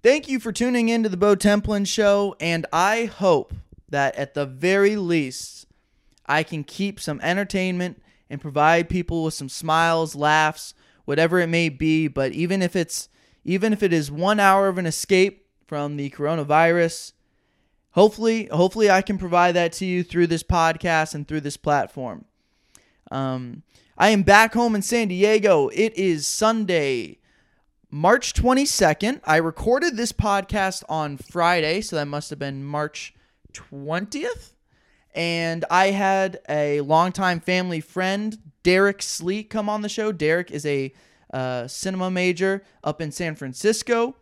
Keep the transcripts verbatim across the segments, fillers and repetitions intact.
Thank you for tuning in to the Bo Templin Show, and I hope that at the very least, I can keep some entertainment and provide people with some smiles, laughs, whatever it may be. But even if it's even if it is one hour of an escape from the coronavirus, hopefully, hopefully I can provide that to you through this podcast and through this platform. Um, I am back home in San Diego. It is Sunday, March twenty-second. I recorded this podcast on Friday, so that must have been March twentieth. And I had a longtime family friend, Derek Sleet, come on the show. Derek is a uh, cinema major up in San Francisco.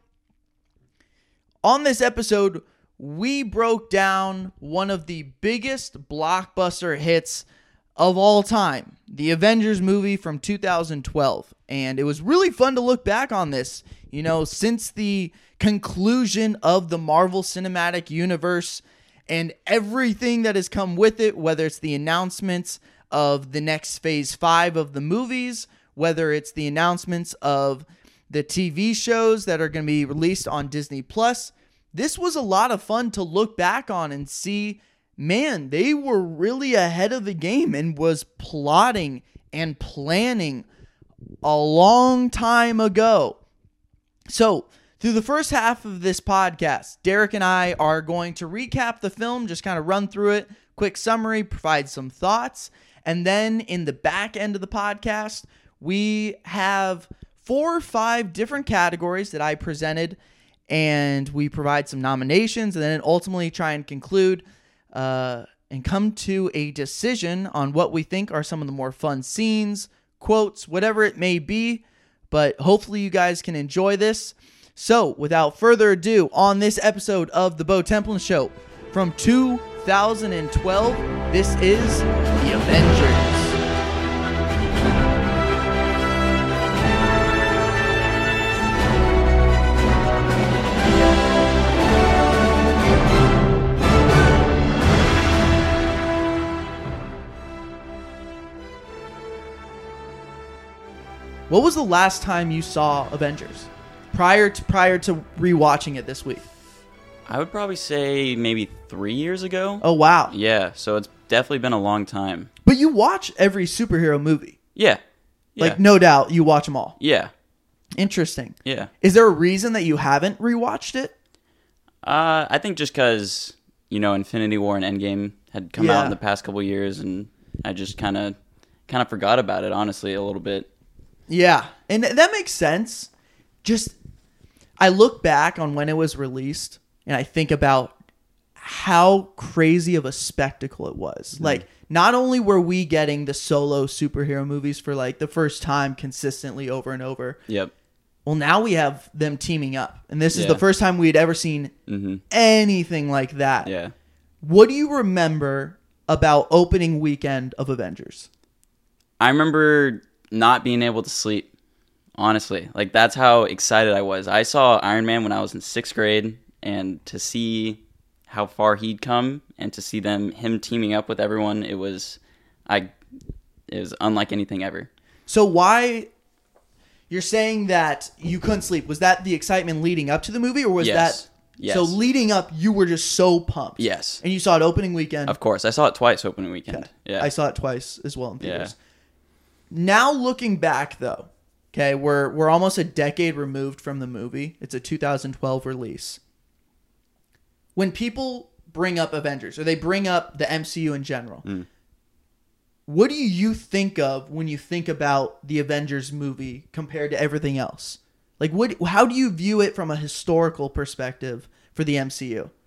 On this episode, we broke down one of the biggest blockbuster hits of all time, the Avengers movie from two thousand twelve. And it was really fun to look back on this. You know, since the conclusion of the Marvel Cinematic Universe and everything that has come with it, whether it's the announcements of the next phase five of the movies, whether it's the announcements of the T V shows that are going to be released on Disney Plus, this was a lot of fun to look back on and see, man, they were really ahead of the game and was plotting and planning a long time ago. So, through the first half of this podcast, Derek and I are going to recap the film, just kind of run through it, quick summary, provide some thoughts, and then in the back end of the podcast, we have four or five different categories that I presented, and we provide some nominations, and then ultimately try and conclude uh, and come to a decision on what we think are some of the more fun scenes, quotes, whatever it may be. But hopefully you guys can enjoy this. So, without further ado, on this episode of The Bo Templin Show from two thousand twelve, this is The Avengers. What was the last time you saw Avengers? Prior to prior to rewatching it this week. I would probably say maybe three years ago. Oh, wow. Yeah, so it's definitely been a long time. But you watch every superhero movie. Yeah. yeah. Like, no doubt, you watch them all. Yeah. Interesting. Yeah. Is there a reason that you haven't rewatched it? Uh, I think just because, you know, Infinity War and Endgame had come Yeah. out in the past couple years, and I just kind of kind of forgot about it, honestly, a little bit. Yeah, and that makes sense. Just, I look back on when it was released, and I think about how crazy of a spectacle it was. Mm-hmm. Like, not only were we getting the solo superhero movies for, like, the first time consistently over and over. Yep. Well, now we have them teaming up. And this is yeah. the first time we had ever seen mm-hmm. anything like that. Yeah. What do you remember about opening weekend of Avengers? I remember not being able to sleep. Honestly, like that's how excited I was. I saw Iron Man when I was in sixth grade, and to see how far he'd come and to see them him teaming up with everyone, it was I it was unlike anything ever. So why you're saying that you couldn't sleep? Was that the excitement leading up to the movie, or was yes. that yes. so leading up you were just so pumped? Yes. And you saw it opening weekend? Of course. I saw it twice opening weekend. Okay. Yeah. I saw it twice as well in theaters. Yeah. Now looking back though, okay, we're we're almost a decade removed from the movie. It's a two thousand twelve release. When people bring up Avengers, or they bring up the M C U in general, mm. what do you think of when you think about the Avengers movie compared to everything else? Like, what? How do you view it from a historical perspective for the M C U?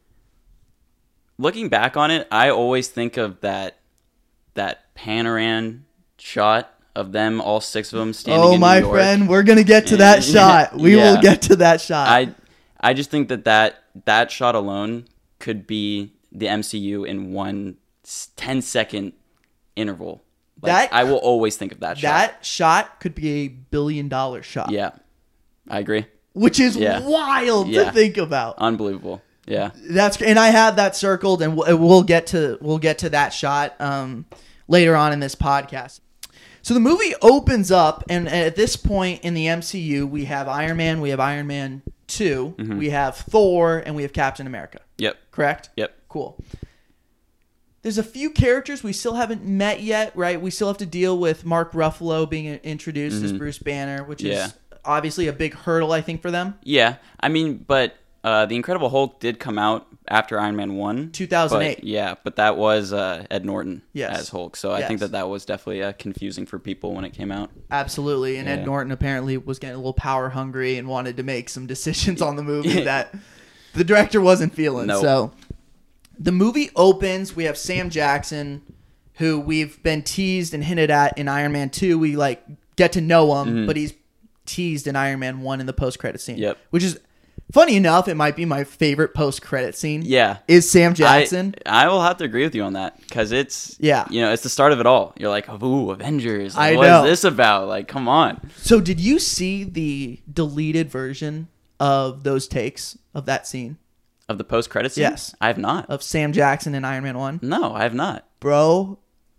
Looking back on it, I always think of that that Panoran shot of them, all six of them standing oh, in my New York. friend, we're going to get to that yeah, shot. We yeah. will get to that shot. I I just think that, that that shot alone could be the M C U in one ten second interval. Like, that I will always think of that shot. That shot could be a billion dollar shot. Yeah, I agree. Which is yeah. wild yeah. to think about. Unbelievable. Yeah. That's and I have that circled, and we'll, we'll get to we'll get to that shot um, later on in this podcast. So the movie opens up, and at this point in the M C U, we have Iron Man, we have Iron Man two, Mhm. we have Thor and we have Captain America. Yep. Correct? Yep. Cool. There's a few characters we still haven't met yet, right? We still have to deal with Mark Ruffalo being introduced as Mhm. Bruce Banner, which Yeah. is obviously a big hurdle, I think, for them. Yeah. I mean, but uh, the Incredible Hulk did come out after Iron Man one. two thousand eight. But, yeah, but that was uh, Ed Norton Yes. as Hulk. So I Yes. think that that was definitely uh, confusing for people when it came out. Absolutely. And Ed Yeah. Norton apparently was getting a little power hungry and wanted to make some decisions on the movie that the director wasn't feeling. Nope. So the movie opens. We have Sam Jackson, who we've been teased and hinted at in Iron Man two. We like get to know him, Mhm. but he's teased in Iron Man one in the post-credit scene. Yep. Which is funny enough, it might be my favorite post-credit scene. Yeah. Is Sam Jackson. I, I will have to agree with you on that because it's, Yeah. you know, it's the start of it all. You're like, ooh, Avengers. Like, I what know. is this about? Like, come on. So did you see the deleted version of those takes of that scene? Of the post credits? Yes. I have not. Of Sam Jackson in Iron Man one? No, I have not. Bro,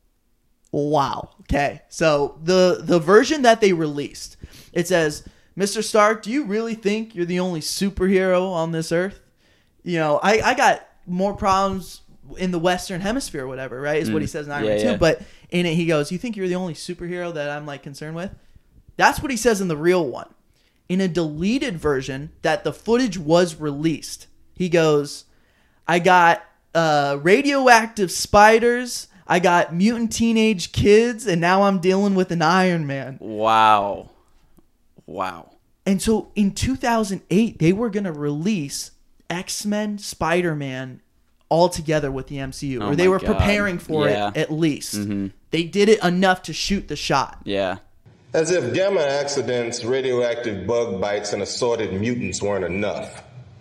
wow. Okay, so the the version that they released, it says, Mister Stark, do you really think you're the only superhero on this earth? You know, I, I got more problems in the Western Hemisphere or whatever, right, is what he says in Iron Yeah, Man two. yeah. But in it, he goes, you think you're the only superhero that I'm, like, concerned with? That's what he says in the real one. In a deleted version that the footage was released, he goes, I got uh, radioactive spiders, I got mutant teenage kids, and now I'm dealing with an Iron Man. Wow. Wow. And so in two thousand eight, they were going to release X-Men, Spider-Man all together with the M C U. Oh or they my were God. preparing for Yeah. it at least. Mhm. They did it enough to shoot the shot. Yeah. As if gamma accidents, radioactive bug bites, and assorted mutants weren't enough.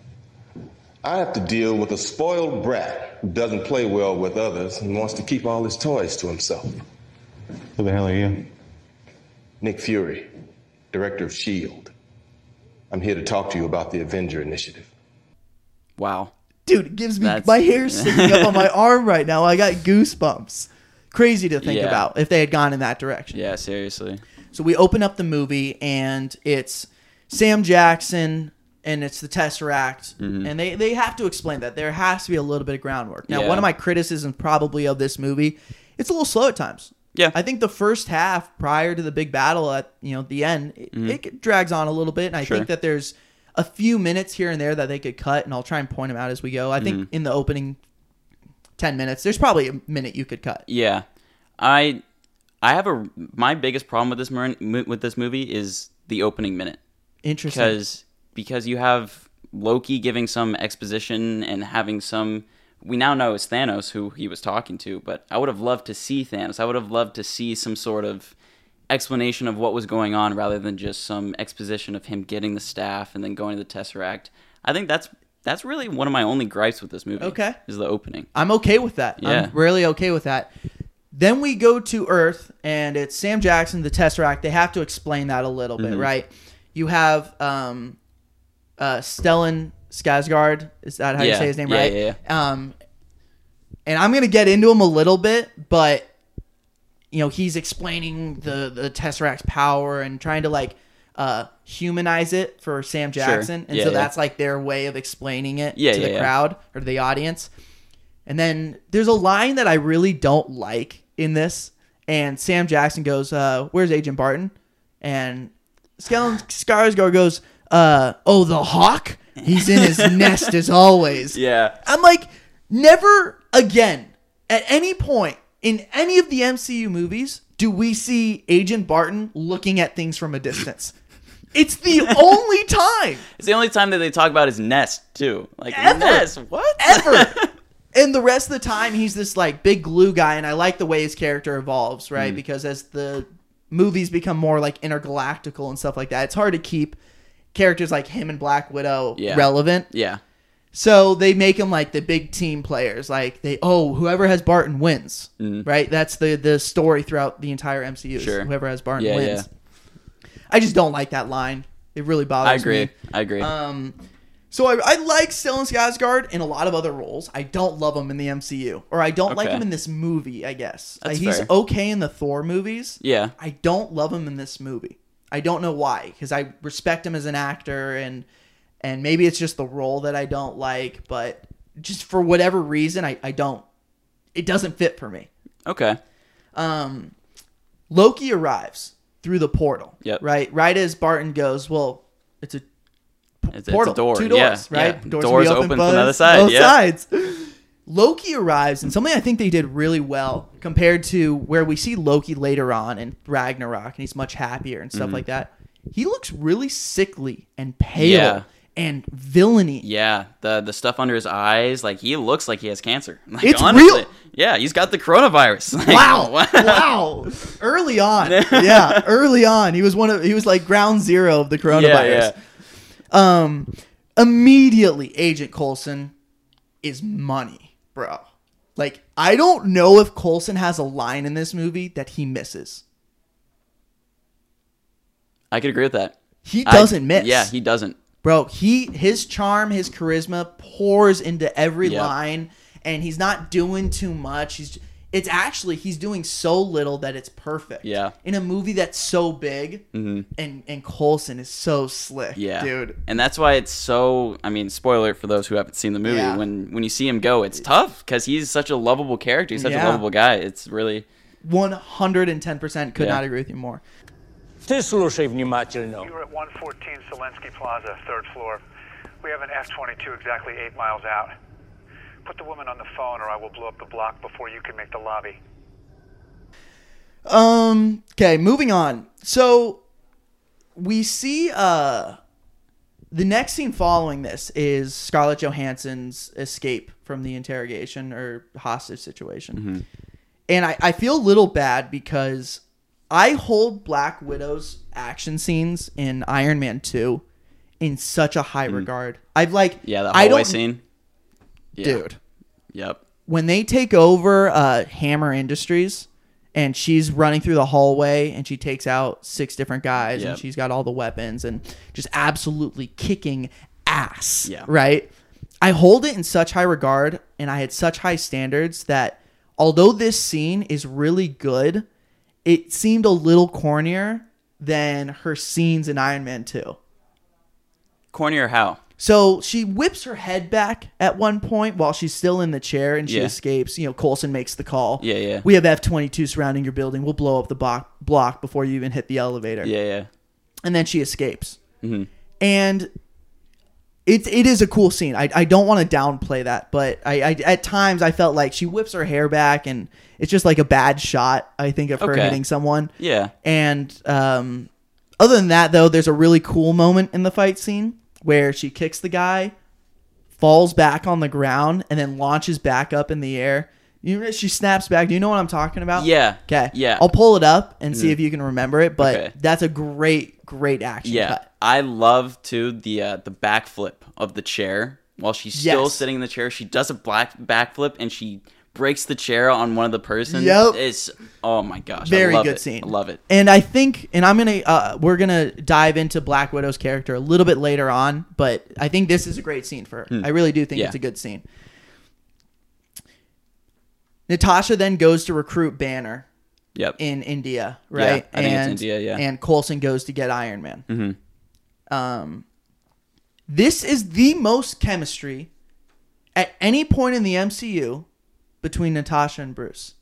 I have to deal with a spoiled brat who doesn't play well with others and wants to keep all his toys to himself. Who the hell are you? Nick Fury, director of S H I E L D. I'm here to talk to you about the Avenger Initiative. Wow. Dude, it gives me That's- my hair sticking up on my arm right now. I got goosebumps. Crazy to think Yeah. about if they had gone in that direction. Yeah, seriously. So we open up the movie and it's Sam Jackson and it's the Tesseract. Mm-hmm. And they, they have to explain that. There has to be a little bit of groundwork. Now, Yeah. one of my criticisms probably of this movie, it's a little slow at times. Yeah. I think the first half prior to the big battle at, you know, the end, it, it drags on a little bit. And I Mm-hmm. Sure. think that there's a few minutes here and there that they could cut, and I'll try and point them out as we go. I think Mm-hmm. in the opening ten minutes, there's probably a minute you could cut. Yeah. I I have a my biggest problem with this mer- mo- with this movie is the opening minute. Interesting. Because because you have Loki giving some exposition and having some. We now know it's Thanos who he was talking to, but I would have loved to see Thanos. I would have loved to see some sort of explanation of what was going on rather than just some exposition of him getting the staff and then going to the Tesseract. I think that's that's really one of my only gripes with this movie. Okay. Is the opening. I'm okay with that. Yeah. I'm really okay with that. Then we go to Earth, and it's Sam Jackson, the Tesseract. They have to explain that a little bit, Mhm. right? You have um, uh, Stellan Skarsgård. Is that how you Yeah. say his name, Yeah, right? yeah, Um, and I'm gonna get into him a little bit, but you know, he's explaining the the Tesseract's power and trying to like uh, humanize it for Sam Jackson, and Yeah, so yeah. that's like their way of explaining it Yeah, to yeah, the yeah. crowd or to the audience. And then there's a line that I really don't like in this, and Sam Jackson goes, uh, "Where's Agent Barton?" And Stellan Skarsgård goes, uh, "Oh, the Hawk? He's in his nest as always." Yeah. I'm like, never again, at any point in any of the M C U movies, do we see Agent Barton looking at things from a distance. It's the only time. It's the only time that they talk about his nest too. Like Ever. nest, what? Ever. And the rest of the time, he's this like big glue guy, and I like the way his character evolves, right? Mm. Because as the movies become more like intergalactical and stuff like that, it's hard to keep characters like him and Black Widow Yeah. relevant. Yeah. So they make him like the big team players. Like they, oh, whoever has Barton wins, Mhm. right? That's the the story throughout the entire M C U. is Sure. Whoever has Barton Yeah, wins. I just don't like that line. It really bothers I agree. me. I agree. Um, so I, I like Stellan Skarsgård in a lot of other roles. I don't love him in the M C U, or I don't like Okay. him in this movie. I guess That's Uh, he's fair. okay in the Thor movies. yeah. I don't love him in this movie. I don't know why, because I respect him as an actor and and maybe it's just the role that I don't like, but just for whatever reason, I, I don't. It doesn't fit for me. Okay. Um, Loki arrives through the portal. Yep. Right. Right as Barton goes, well, it's a p- It's, portal, it's a door. two doors, yeah, right? Yeah. Doors, Doors, can be open from both- the other side. Both yeah. sides. Loki arrives, and something I think they did really well compared to where we see Loki later on in Ragnarok, and he's much happier and stuff Mm-hmm. like that. He looks really sickly and pale Yeah. and villainy. Yeah, the the stuff under his eyes, like he looks like he has cancer. Like, It's honestly, real. Yeah, he's got the coronavirus. Like, Wow! what? Wow! Early on, yeah, early on, he was one of he was like ground zero of the coronavirus. Yeah, Um, immediately, Agent Coulson is money, bro. Like, I don't know if Coulson has a line in this movie that he misses. I could agree with that. He doesn't I- miss. Yeah, he doesn't. Bro, he his charm, his charisma pours into every Yep. line, and he's not doing too much. He's it's actually he's doing so little that it's perfect. Yeah. In a movie that's so big, hmm and and Coulson is so slick, Yeah, dude. and that's why it's so. I mean, spoiler for those who haven't seen the movie. Yeah. When when you see him go, it's tough because he's such a lovable character. He's such Yeah. a lovable guy. It's really One hundred and ten percent could Yeah. not agree with you more. Ты слушай внимательно. You're at one fourteen Zelensky Plaza, third floor. We have an F twenty-two exactly eight miles out. Put the woman on the phone or I will blow up the block before you can make the lobby. Um. Okay, moving on. So we see uh the next scene following this is Scarlett Johansson's escape from the interrogation or hostage situation. And I, I feel a little bad because I hold Black Widow's action scenes in Iron Man two in such a high regard. I've like yeah. The I hallway don't, scene, yeah. dude. Yep. When they take over uh, Hammer Industries and she's running through the hallway and she takes out six different guys Yep. and she's got all the weapons and just absolutely kicking ass. Yeah. Right? I hold it in such high regard and I had such high standards that although this scene is really good, it seemed a little cornier than her scenes in Iron Man two. Cornier how? So she whips her head back at one point while she's still in the chair and she Yeah. escapes. You know, Coulson makes the call. Yeah, yeah. We have F twenty-two surrounding your building. We'll blow up the bo- block before you even hit the elevator. Yeah, yeah. And then she escapes. Mhm. And it, it is a cool scene. I, I don't want to downplay that, but I, I at times I felt like she whips her hair back and it's just like a bad shot, I think, of her Okay. hitting someone. Yeah. And um, other than that, though, there's a really cool moment in the fight scene where she kicks the guy, falls back on the ground, and then launches back up in the air. You know, she snaps back. Do you know what I'm talking about? Yeah. Okay. Yeah. I'll pull it up and see if you can remember it, but Okay. that's a great, great action Yeah, cut. I love too the uh, the backflip of the chair while she's still Yes. sitting in the chair. She does a black backflip and she breaks the chair on one of the persons. Yep. It's oh my gosh, Very I love good it. scene. I love it. And I think, and I'm gonna, uh, we're gonna dive into Black Widow's character a little bit later on, but I think this is a great scene for her. I really do think Hmm. Yeah. it's a good scene. Natasha then goes to recruit Banner Yep. in India, right? I think it's and, India, yeah. And Coulson goes to get Iron Man. Mm-hmm. Um, this is the most chemistry at any point in the M C U between Natasha and Bruce.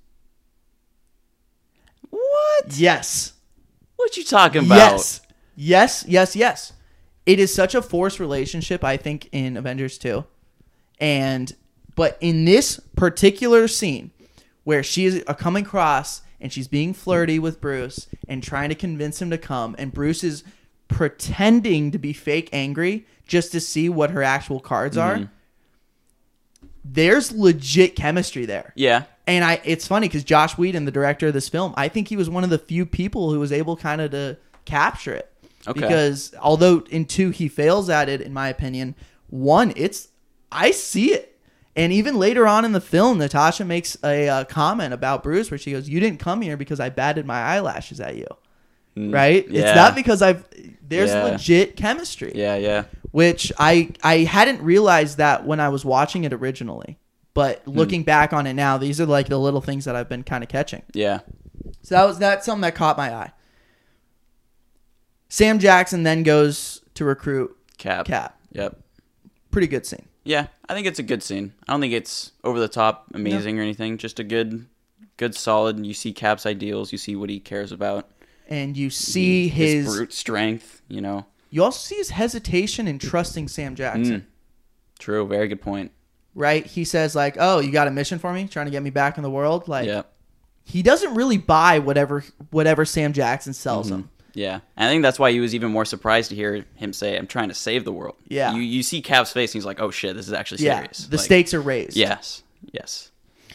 What? Yes. What you talking about? Yes. Yes, yes, yes. It is such a forced relationship, I think, in Avengers two. And but in this particular scene where she is uh, coming across and she's being flirty with Bruce and trying to convince him to come, and Bruce is pretending to be fake angry just to see what her actual cards Mm-hmm. are. There's legit chemistry there. Yeah. And I, it's funny because Josh Whedon, the director of this film, I think he was one of the few people who was able kind of to capture it. Okay. Because although in two he fails at it, in my opinion, one it's I see it. And even later on in the film, Natasha makes a uh, comment about Bruce where she goes, "You didn't come here because I batted my eyelashes at you." Right? yeah. It's not because I've. There's Yeah. legit chemistry. Yeah, yeah. Which I I hadn't realized that when I was watching it originally. But looking back on it now, these are like the little things that I've been kind of catching. Yeah. So that was that's something that caught my eye. Sam Jackson then goes to recruit Cap. Cap. Yep. Pretty good scene. Yeah, I think it's a good scene. I don't think it's over the top, amazing or anything. Just a good, good, solid. You see Cap's ideals. You see what he cares about. And you see his, his, brute strength. You know. You also see his hesitation in trusting Sam Jackson. Mm. True. Very good point. Right? He says like, "Oh, you got a mission for me? Trying to get me back in the world?" Like, Yep. he doesn't really buy whatever whatever Sam Jackson sells Mm-hmm. him. Yeah, and I think that's why he was even more surprised to hear him say, "I'm trying to save the world." Yeah. You you see Cap's face, and he's like, "Oh shit, this is actually Yeah, serious." the Like, stakes are raised. Yes. Yes.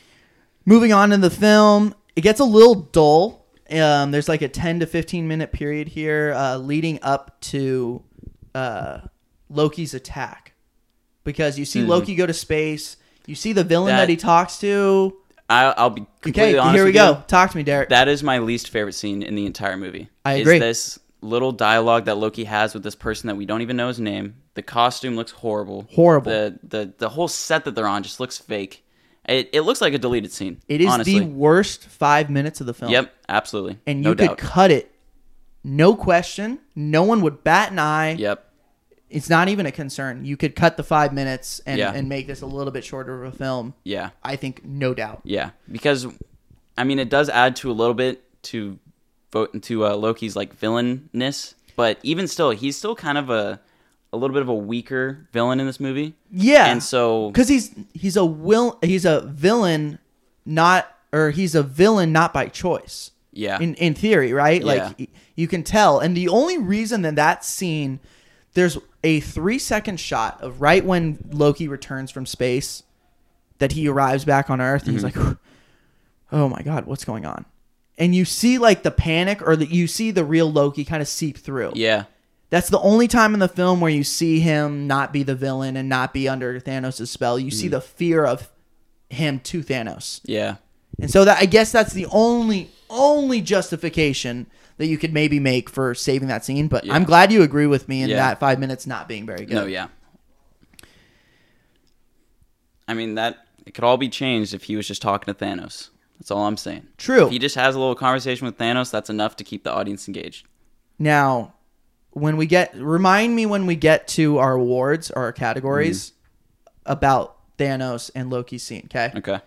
Moving on in the film, it gets a little dull. Um, there's like a ten to fifteen minute period here uh, leading up to uh, Loki's attack. Because you see Mhm. Loki go to space. You see the villain that, That- he talks to. I, I'll be completely Okay, honest here we with go. you. Talk to me, Derek. That is my least favorite scene in the entire movie. I agree. Is this little dialogue that Loki has with this person that we don't even know his name. The costume looks horrible. Horrible. The the the whole set that they're on just looks fake. It it looks like a deleted scene. It is honestly. the worst five minutes of the film. Yep, absolutely. And no you could doubt. cut it. No question. No one would bat an eye. Yep. It's not even a concern. You could cut the five minutes and, Yeah. and make this a little bit shorter of a film. Yeah. I think no doubt. Yeah, because I mean, it does add to a little bit to vote into uh, Loki's like villainness, but even still, he's still kind of a a little bit of a weaker villain in this movie. Yeah. and so Because he's he's a will he's a villain, not or he's a villain not by choice. yeah, In in theory, right? Yeah. Like y- you can tell, and the only reason that that scene, there's a three second shot of right when Loki returns from space, that he arrives back on Earth, and he's Mm-hmm. like, "Oh my God, what's going on?" And you see like the panic, or that you see the real Loki kind of seep through. yeah, That's the only time in the film where you see him not be the villain and not be under Thanos' spell. You Mm. see the fear of him to Thanos. yeah, And so that I guess that's the only only justification that you could maybe make for saving that scene. But Yeah. I'm glad you agree with me in Yeah. that five minutes not being very good. no, yeah. I mean that it could all be changed if he was just talking to Thanos. That's all I'm saying. True. If he just has a little conversation with Thanos, that's enough to keep the audience engaged. Now, when we get remind me when we get to our awards or our categories about Thanos and Loki's scene, okay? Okay.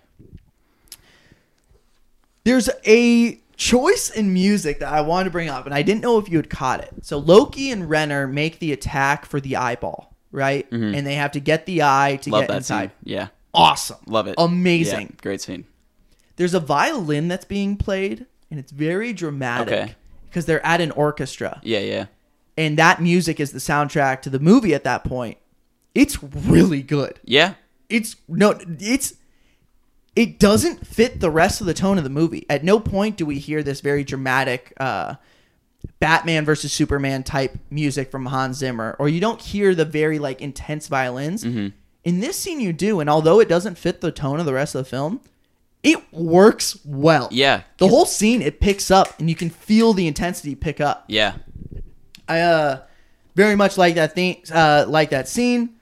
There's a choice in music that I wanted to bring up, and I didn't know if you had caught it. So Loki and Renner make the attack for the eyeball, right? And they have to get the eye to Mm-hmm. Love get that inside. scene. Yeah. Awesome. Love it. Amazing. Yeah, great scene. There's a violin that's being played, and it's very dramatic Okay. because they're at an orchestra. Yeah, yeah. And that music is the soundtrack to the movie at that point. It's really good. Yeah. It's no, it's it doesn't fit the rest of the tone of the movie. At no point do we hear this very dramatic uh, Batman versus Superman type music from Hans Zimmer, or you don't hear the very like intense violins. Mm-hmm. In this scene, you do, and although it doesn't fit the tone of the rest of the film, it works well. Yeah. The whole scene it picks up, and you can feel the intensity pick up. Yeah. I uh very much like that thing, uh, like that scene.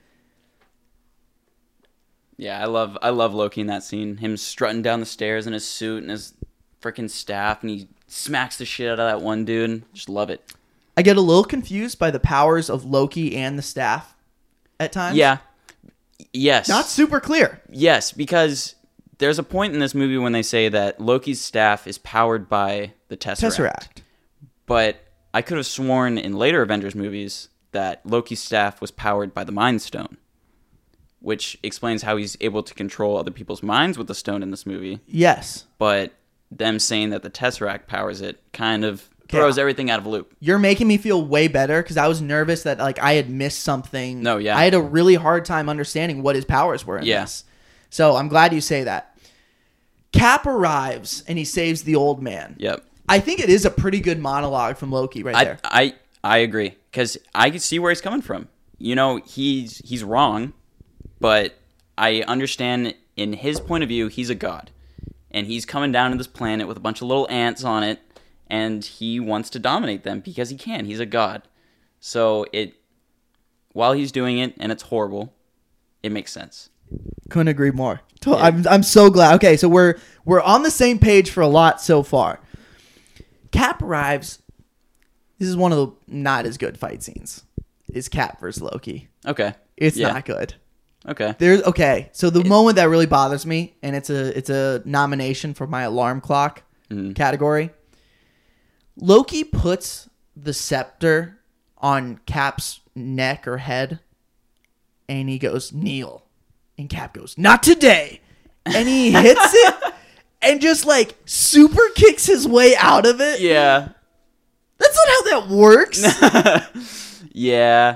Yeah, I love I love Loki in that scene. Him strutting down the stairs in his suit and his freaking staff, and he smacks the shit out of that one dude. Just love it. I get a little confused by the powers of Loki and the staff at times. Yeah. Yes. Not super clear. Yes, because there's a point in this movie when they say that Loki's staff is powered by the Tesseract. Tesseract. But I could have sworn in later Avengers movies that Loki's staff was powered by the Mind Stone, which explains how he's able to control other people's minds with the stone in this movie. Yes. But them saying that the Tesseract powers it kind of throws Yeah. everything out of loop. You're making me feel way better because I was nervous that like I had missed something. No, yeah. I had a really hard time understanding what his powers were in Yeah. this. So I'm glad you say that. Cap arrives and he saves the old man. Yep. I think it is a pretty good monologue from Loki right I, there. I I agree because I can see where he's coming from. You know, he's he's wrong, but I understand in his point of view, he's a god, and he's coming down to this planet with a bunch of little ants on it, and he wants to dominate them because he can. He's a god, so it while he's doing it and it's horrible, it makes sense. Couldn't agree more. To- I'm I'm so glad. Okay, so we're we're on the same page for a lot so far. Cap arrives. This is one of the not as good fight scenes. is Cap versus Loki. Okay. It's Yeah. not good. Okay. There's okay. So the moment that really bothers me, and it's a it's a nomination for my alarm clock Mhm. category. Loki puts the scepter on Cap's neck or head, and he goes, "Kneel," and Cap goes, "Not today," and he hits it, and just like super kicks his way out of it. Yeah. That's not how that works. Yeah.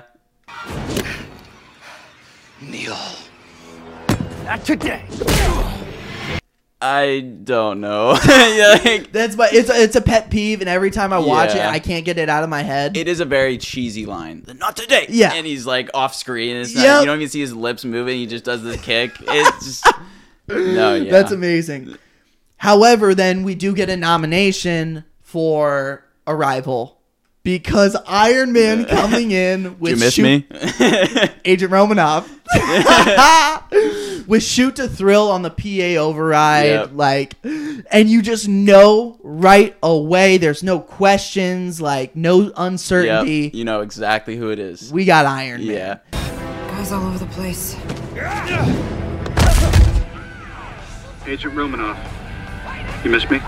Kneel. Not today. I don't know. Yeah, like, That's my it's a, it's a pet peeve, and every time I watch Yeah. it, I can't get it out of my head. it is a very cheesy line. Not today. Yeah. And he's like off screen. And it's not, Yep. You don't even see his lips moving. He just does this kick. It's just no. Yeah. That's amazing. However, then we do get a nomination for Arrival because Iron Man coming in with Do you miss shoot, me? Agent Romanoff with shoot to thrill on the P A override, Yep. like, and you just know right away. There's no questions, like no Yep. uncertainty. You know exactly who it is. We got Iron Man. Yeah. Guys all over the place. Agent Romanoff. You miss me?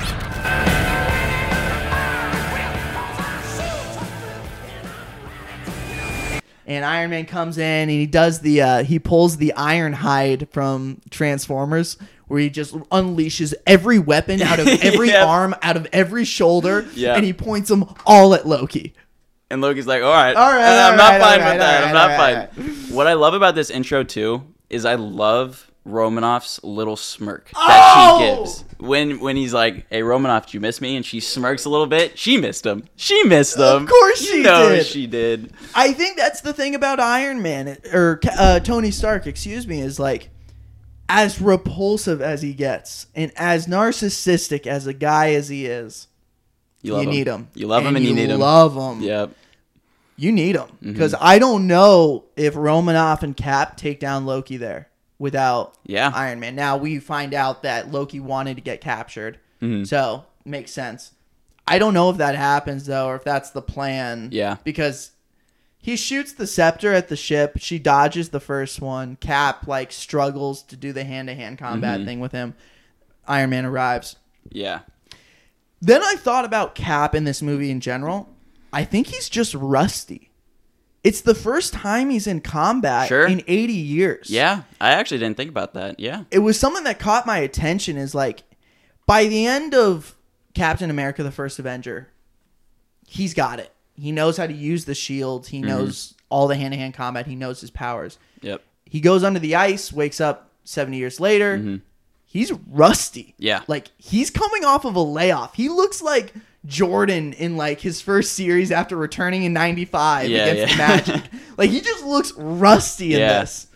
And Iron Man comes in and he does the uh, he pulls the iron hide from Transformers, where he just unleashes every weapon out of every Yep. arm, out of every shoulder, Yep. and he points them all at Loki. And Loki's like, all right, All right, and I'm all not right, fine all with right, that. all I'm right, not all fine. What I love about this intro too is I love Romanoff's little smirk that Oh! she gives when when he's like, "Hey Romanoff, did you miss me?" And she smirks a little bit. She missed him. She missed him. Of course You she know did. She did. I think that's the thing about Iron Man or uh, Tony Stark, excuse me, is like as repulsive as he gets and as narcissistic as a guy as he is, You, love you him. need him. You love him and you need him. Love him. Yep. You need him Mm-hmm. because I don't know if Romanoff and Cap take down Loki there without Yeah. Iron Man. Now we find out that Loki wanted to get captured, Mm-hmm. so makes sense. I don't know if that happens though, or if that's the plan. Yeah. because he shoots the scepter at the ship. She dodges the first one. Cap like struggles to do the hand to hand combat Mm-hmm. thing with him. Iron Man arrives. Yeah. Then I thought about Cap in this movie in general. I think he's just rusty. It's the first time he's in combat Sure. in eighty years. Yeah. I actually didn't think about that. Yeah. It was something that caught my attention is like by the end of Captain America the First Avenger, he's got it. He knows how to use the shield. He knows all the hand-to-hand combat. He knows his powers. Yep. He goes under the ice, wakes up seventy years later. He's rusty. Yeah. Like he's coming off of a layoff. He looks like Jordan in like his first series after returning in ninety-five Yeah, against the yeah. Magic. Like he just looks rusty in Yeah. this.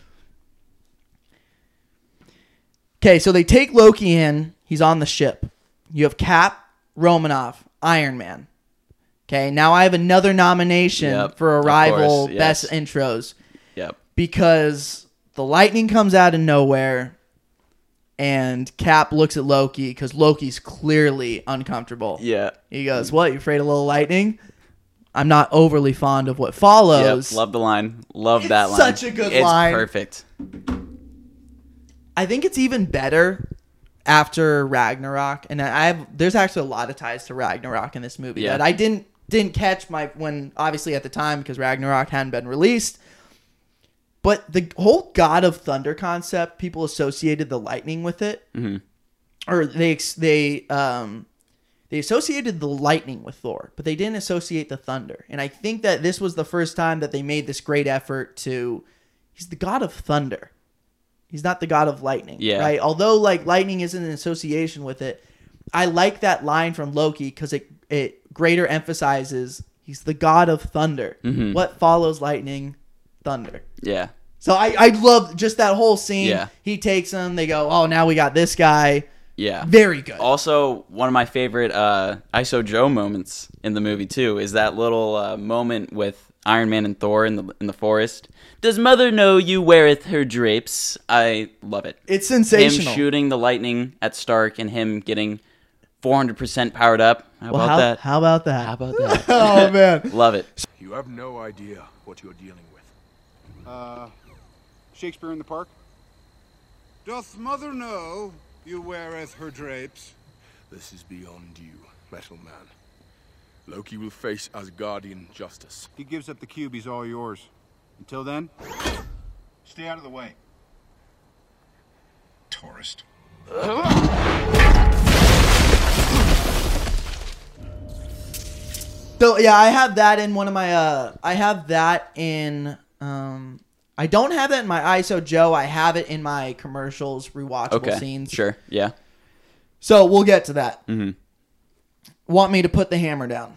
Okay, so they take Loki in. He's on the ship. You have Cap, Romanoff, Iron Man. Okay, now I have another nomination Yep, for of Arrival course, yes. Best Intros Yep. because the lightning comes out of nowhere and Cap looks at Loki because Loki's clearly uncomfortable. Yeah. He goes, "What, you afraid of a little lightning?" I'm not overly fond of what follows. Yep. Love the line. Love It's that line. such a good it's line. Perfect. I think it's even better after Ragnarok, and I have there's actually a lot of ties to Ragnarok in this movie Yeah. that I didn't didn't catch my when obviously at the time because Ragnarok hadn't been released. But the whole God of Thunder concept, people associated the lightning with it, Mm-hmm. or they ex- they um they associated the lightning with Thor, but they didn't associate the thunder. And I think that this was the first time that they made this great effort to. He's the God of thunder. He's not the God of lightning. Yeah. Right. Although like lightning isn't an association with it, I like that line from Loki because it it greater emphasizes he's the God of thunder. Mhm. What follows lightning? Thunder. Yeah. So I, I love just that whole scene. Yeah. He takes him. They go, oh, now we got this guy. Yeah. Very good. Also, one of my favorite uh, I S O Joe moments in the movie too is that little uh, moment with Iron Man and Thor in the in the forest. Does Mother know you weareth her drapes? I love it. It's sensational. Him shooting the lightning at Stark and him getting four hundred percent powered up. How Well, about how, that? How about that? How about that? Oh, man. Love it. You have no idea what you're dealing with. Uh, Shakespeare in the Park? Doth mother know you weareth her drapes? This is beyond you, Metal Man. Loki will face Asgardian justice. If he gives up the cube, he's all yours. Until then, stay out of the way. Tourist. So yeah, I have that in one of my. Uh, I have that in. Um, I don't have that in my I S O Joe. I have it in my commercials, rewatchable Okay, scenes. sure, yeah. So we'll get to that. Mm-hmm. Want me to put the hammer down?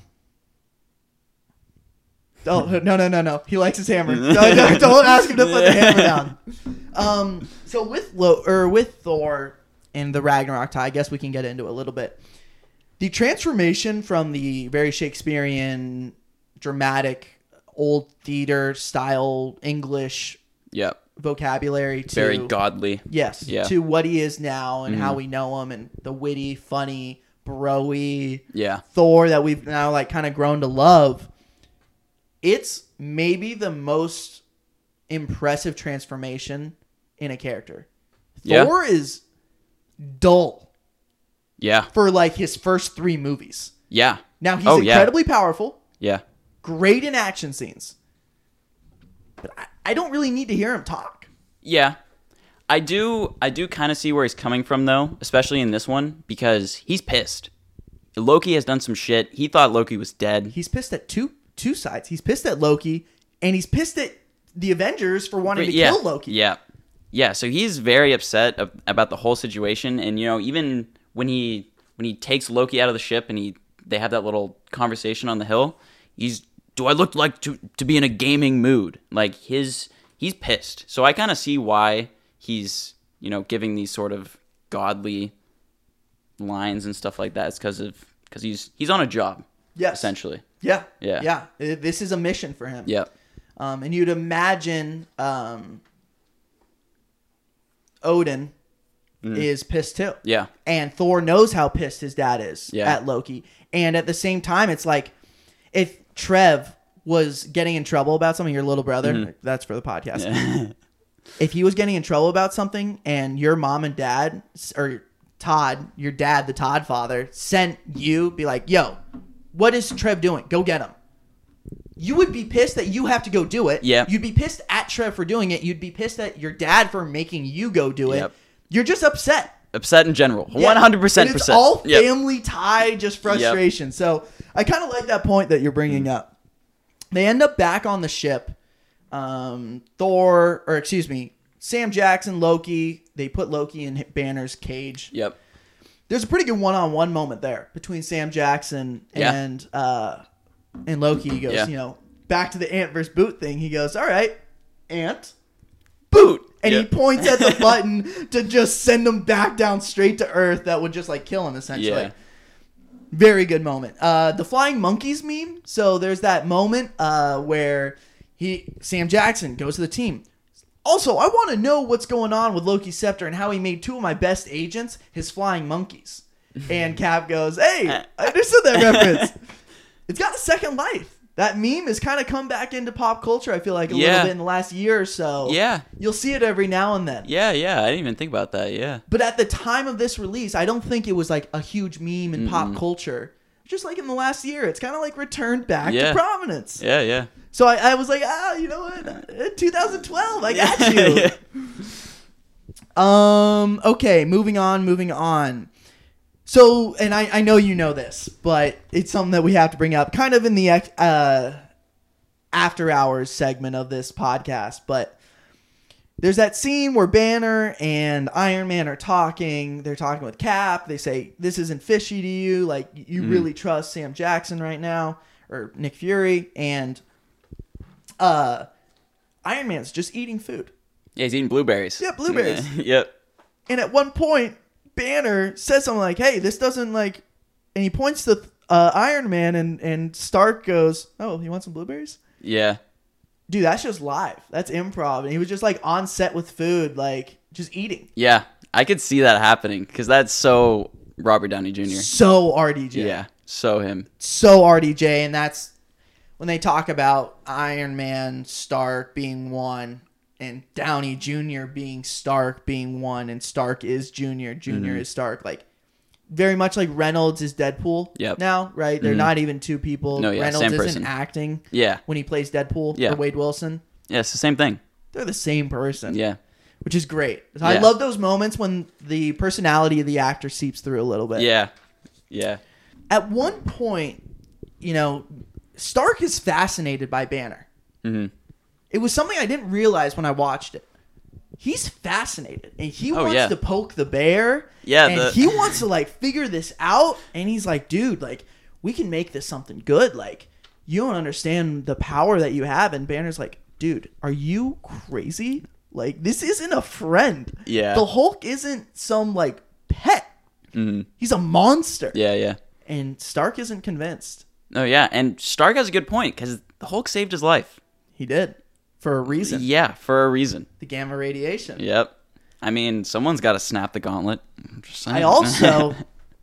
Oh no no no no! He likes his hammer. No, no, don't ask him to put the hammer down. Um, so with Lo- or with Thor and the Ragnarok tie, I guess we can get into it a little bit. The transformation from the very Shakespearean, dramatic, old theater style English Yep. vocabulary to Very godly. yes, Yeah. to what he is now and Mhm. how we know him and the witty, funny, bro-y Yeah. Thor that we've now like kind of grown to love. It's maybe the most impressive transformation in a character. Yeah. Thor is dull Yeah. for like his first three movies. Yeah. Now he's Oh, yeah. incredibly powerful, Yeah. great in action scenes. But I, I don't really need to hear him talk. Yeah. I do I do kind of see where he's coming from though, especially in this one because he's pissed. Loki has done some shit. He thought Loki was dead. He's pissed at two two sides. He's pissed at Loki and he's pissed at the Avengers for wanting to yeah. kill Loki. Yeah. Yeah, so he's very upset ab- about the whole situation and you know, even when he when he takes Loki out of the ship and he they have that little conversation on the hill, he's do I look like to to be in a gaming mood? Like his he's pissed. So I kind of see why he's, you know, giving these sort of godly lines and stuff like that. It's because of because he's he's on a job. Yes. Essentially. Yeah. Yeah. Yeah. Uh, This is a mission for him. Yep. Um, and you'd imagine um, Odin Mm. is pissed too. Yeah. And Thor knows how pissed his dad is Yeah. at Loki. And at the same time, it's like if Trev was getting in trouble about something, your little brother, Mhm. that's for the podcast. Yeah. If he was getting in trouble about something and your mom and dad, or Todd, your dad, the Todd father, sent you, be like, yo, what is Trev doing? Go get him. You would be pissed that you have to go do it. Yeah. You'd be pissed at Trev for doing it. You'd be pissed at your dad for making you go do it. Yep. You're just upset. Upset in general. Yeah. one hundred percent. And it's all Yep. family tie, just frustration. So I kind of like that point that you're bringing up. They end up back on the ship. Um, Thor, or excuse me, Sam Jackson, Loki. They put Loki in Banner's cage. Yep. There's a pretty good one-on-one moment there between Sam Jackson Yeah. and uh, and Loki. He goes, Yeah. you know, back to the ant versus boot thing. He goes, all right, ant, boot. and Yep. he points at the button to just send him back down straight to Earth. That would just like kill him essentially. Yeah. Very good moment. Uh, the flying monkeys meme. So there's that moment uh, where he Sam Jackson goes to the team. Also, I want to know what's going on with Loki's scepter and how he made two of my best agents his flying monkeys. And Cap goes, "Hey, I understood that reference. It's got a second life." That meme has kind of come back into pop culture, I feel like, a Yeah. little bit in the last year or so. Yeah. You'll see it every now and then. Yeah, yeah. I didn't even think about that. Yeah. But at the time of this release, I don't think it was like a huge meme in pop Mm-mm. culture. Just like in the last year, it's kind of like returned back Yeah. to prominence. Yeah, yeah. So I, I was like, ah, you know what? Uh, twenty twelve, I got you. Um. Okay, moving on, moving on. So, and I, I know you know this, but it's something that we have to bring up, kind of in the uh, after hours segment of this podcast. But there's that scene where Banner and Iron Man are talking. They're talking with Cap. They say, "This isn't fishy to you. Like, you Mhm. really trust Sam Jackson right now, or Nick Fury." And uh, Iron Man's just eating food. Yeah, he's eating blueberries. Yeah, blueberries. Yep. And at one point, Banner says something like, "Hey, this doesn't like," and he points to uh, Iron Man, and and Stark goes, "Oh, you want some blueberries?" Yeah. Dude, that's just live. That's improv, and he was just like on set with food, like just eating. Yeah. I could see that happening because that's so Robert Downey Junior So R D J. Yeah. So him. So R D J, and that's when they talk about Iron Man, Stark being one, and Downey Junior being Stark being one, and Stark is Junior, Junior Mhm. is Stark, like very much like Reynolds is Deadpool Yep. now, right? They're Mhm. not even two people. No, yeah, Reynolds same isn't person. acting Yeah. when he plays Deadpool Yeah. or Wade Wilson. Yeah, it's the same thing. They're the same person. Yeah. Which is great. I Yeah. love those moments when the personality of the actor seeps through a little bit. Yeah. Yeah. At one point, you know, Stark is fascinated by Banner. hmm It was something I didn't realize when I watched it. He's fascinated, and he Oh, wants yeah. to poke the bear. Yeah, and the- he wants to like figure this out. And he's like, dude, like we can make this something good. Like you don't understand the power that you have. And Banner's like, dude, are you crazy? Like this isn't a friend. Yeah. The Hulk isn't some like pet. hmm He's a monster. Yeah, yeah. And Stark isn't convinced. No, yeah. And Stark has a good point because the Hulk saved his life. He did. For a reason. Yeah, for a reason. The gamma radiation. Yep. I mean, someone's got to snap the gauntlet. I'm just saying. I also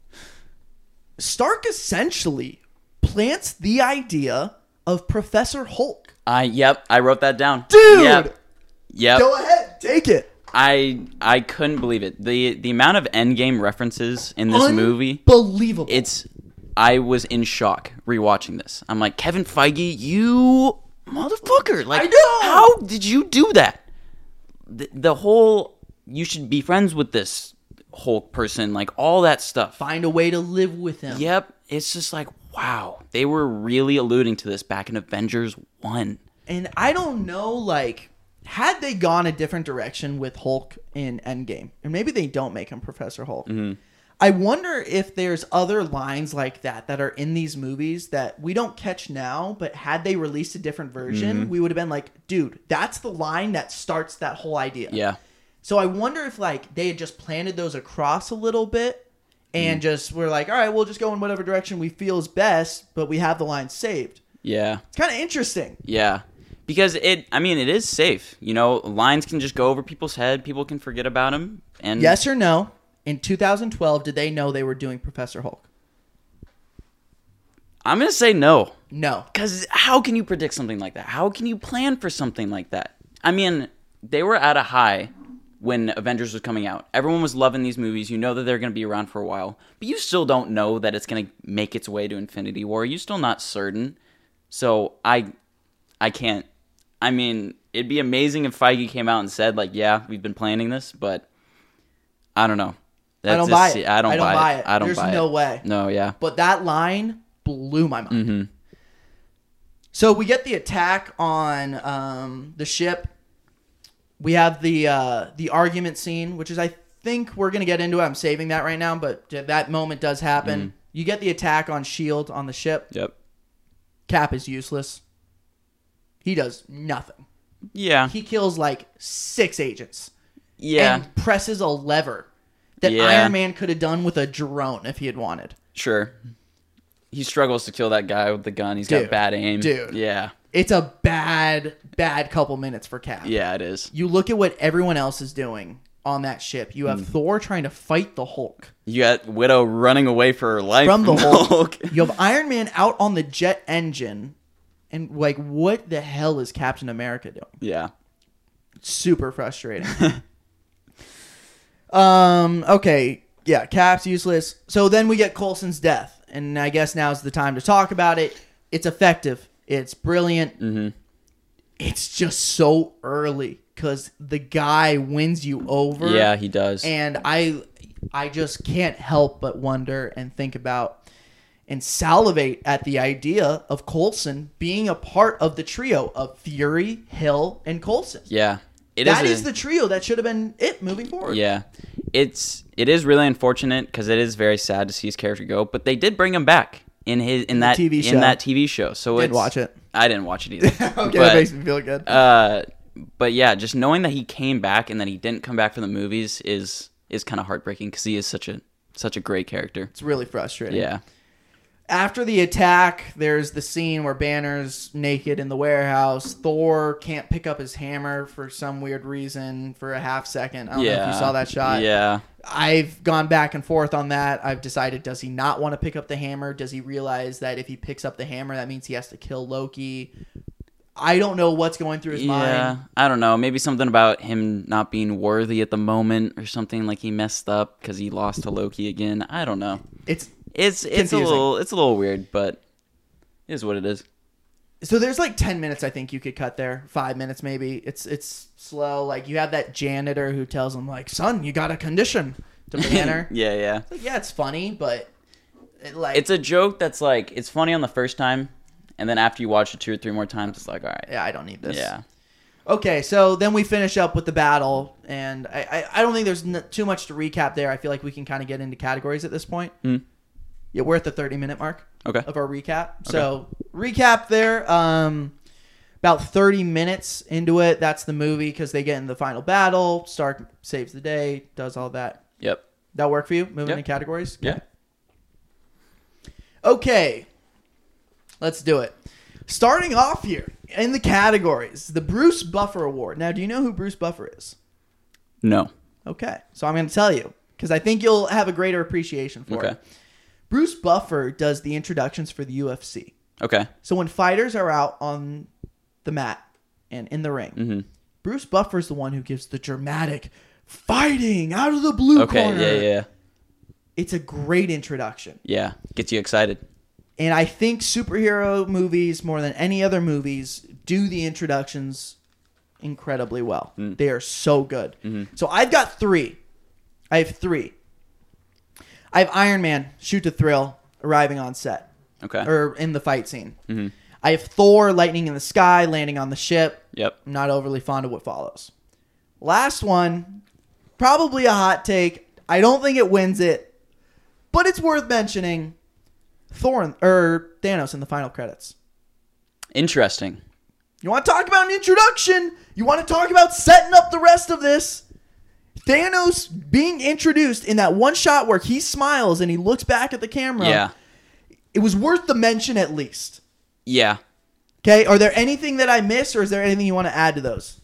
Stark essentially plants the idea of Professor Hulk. I yep, I wrote that down. Dude! Yep. Yep. Go ahead, take it. I I couldn't believe it. The the amount of Endgame references in this movie. Unbelievable. It's I was in shock rewatching this. I'm like, Kevin Feige, you motherfucker. Like I know. How did you do that? The, the whole you should be friends with this Hulk person, like all that stuff. Find a way to live with him. Yep. It's just like, wow. They were really alluding to this back in Avengers one. And I don't know, like, had they gone a different direction with Hulk in Endgame, and maybe they don't make him Professor Hulk, Mm-hmm. I wonder if there's other lines like that that are in these movies that we don't catch now, but had they released a different version, Mm-hmm. we would have been like, dude, that's the line that starts that whole idea. Yeah. So I wonder if like they had just planted those across a little bit and Mm. just were like, all right, we'll just go in whatever direction we feel is best, but we have the line saved. Yeah. It's kind of interesting. Yeah. Because it, I mean, it is safe. You know, lines can just go over people's head. People can forget about them. And Yes or no? In two thousand twelve, did they know they were doing Professor Hulk? I'm going to say no. No. Because how can you predict something like that? How can you plan for something like that? I mean, they were at a high when Avengers was coming out. Everyone was loving these movies. You know that they're going to be around for a while. But you still don't know that it's going to make its way to Infinity War. You're still not certain. So I I can't. I mean, it'd be amazing if Feige came out and said, like, yeah, we've been planning this. But I don't know. I don't That's buy just- it. I don't, I don't buy, buy it. it. I don't There's buy no it. way. No, yeah. But that line blew my mind. Mm-hmm. So we get the attack on um, the ship. We have the uh, the argument scene, which is I think we're gonna get into it. I'm saving that right now, but that moment does happen. Mm-hmm. You get the attack on S H I E L D on the ship. Yep. Cap is useless. He does nothing. Yeah. He kills like six agents. Yeah. And presses a lever that Yeah. Iron Man could have done with a drone if he had wanted. Sure. He struggles to kill that guy with the gun. He's Dude, got bad aim. dude. Yeah. It's a bad, bad couple minutes for Cap. Yeah, it is. You look at what everyone else is doing on that ship. You have Mm. Thor trying to fight the Hulk. You got Widow running away for her life From the Hulk. Hulk. You have Iron Man out on the jet engine. And, like, what the hell is Captain America doing? Yeah. Super frustrating. um. Okay. Yeah, Cap's useless. So then we get Coulson's death. And I guess now's the time to talk about it. It's effective. It's brilliant. Mm-hmm. It's just so early because the guy wins you over. Yeah, he does. And I, I just can't help but wonder and think about and salivate at the idea of Coulson being a part of the trio of Fury, Hill, and Coulson. Yeah. It That is, is a- the trio that should have been it moving forward. Yeah. It's it is really unfortunate because it is very sad to see his character go, but they did bring him back in his in that T V show. in that T V show. So Did it's, watch it. I didn't watch it either. Okay, but, that makes me feel good. Uh, but yeah, just knowing that he came back and that he didn't come back for the movies is is kind of heartbreaking because he is such a such a great character. It's really frustrating. Yeah. after the attack, there's the scene where Banner's naked in the warehouse. Thor can't pick up his hammer for some weird reason for a half second. I don't yeah. know if you saw that shot. Yeah. I've gone back and forth on that. I've decided, does he not want to pick up the hammer? Does he realize that if he picks up the hammer, that means he has to kill Loki? I don't know what's going through his yeah, mind. Yeah, I don't know. Maybe something about him not being worthy at the moment or something, like he messed up because he lost to Loki again. I don't know. It's it's it's confusing. a little it's a little weird, but it is what it is. So there's like ten minutes I think you could cut there. Five minutes maybe. It's it's slow. Like you have that janitor who tells him like, son, you got a condition to Banner. yeah, yeah. Like, yeah, it's funny, but it, like it's a joke that's like, it's funny on the first time, and then after you watch it two or three more times, it's like, all right. Yeah, I don't need this. Yeah. Okay, so then we finish up with the battle, and I, I, I don't think there's n- too much to recap there. I feel like we can kind of get into categories at this point. Mm. Yeah, we're at the thirty minute mark okay. of our recap. Okay. So recap there. Um, about thirty minutes into it, that's the movie because they get in the final battle. Stark saves the day, does all that. Yep. That work for you? Moving yep. into categories? Yeah. Okay. Let's do it. Starting off here in the categories, the Bruce Buffer Award. Now, do you know who Bruce Buffer is? No. Okay. So I'm going to tell you because I think you'll have a greater appreciation for okay. it. Bruce Buffer does the introductions for the U F C. Okay. So when fighters are out on the mat and in the ring, mm-hmm. Bruce Buffer's the one who gives the dramatic fighting out of the blue okay, corner. Okay, yeah, yeah. It's a great introduction. Yeah, gets you excited. And I think superhero movies, more than any other movies, do the introductions incredibly well. Mm. They are so good. Mm-hmm. So I've got three. I have three. I have Iron Man, shoot to thrill, arriving on set. Okay. Or in the fight scene. Mm-hmm. I have Thor, lightning in the sky, landing on the ship. Yep. I'm not overly fond of what follows. Last one, probably a hot take. I don't think it wins it, but it's worth mentioning. Thor or Thanos in the final credits. Interesting. You want to talk about an introduction? You want to talk about setting up the rest of this? Thanos being introduced in that one shot where he smiles and he looks back at the camera. Yeah. It was worth the mention at least. Yeah. Okay. Are there anything that I missed, or is there anything you want to add to those?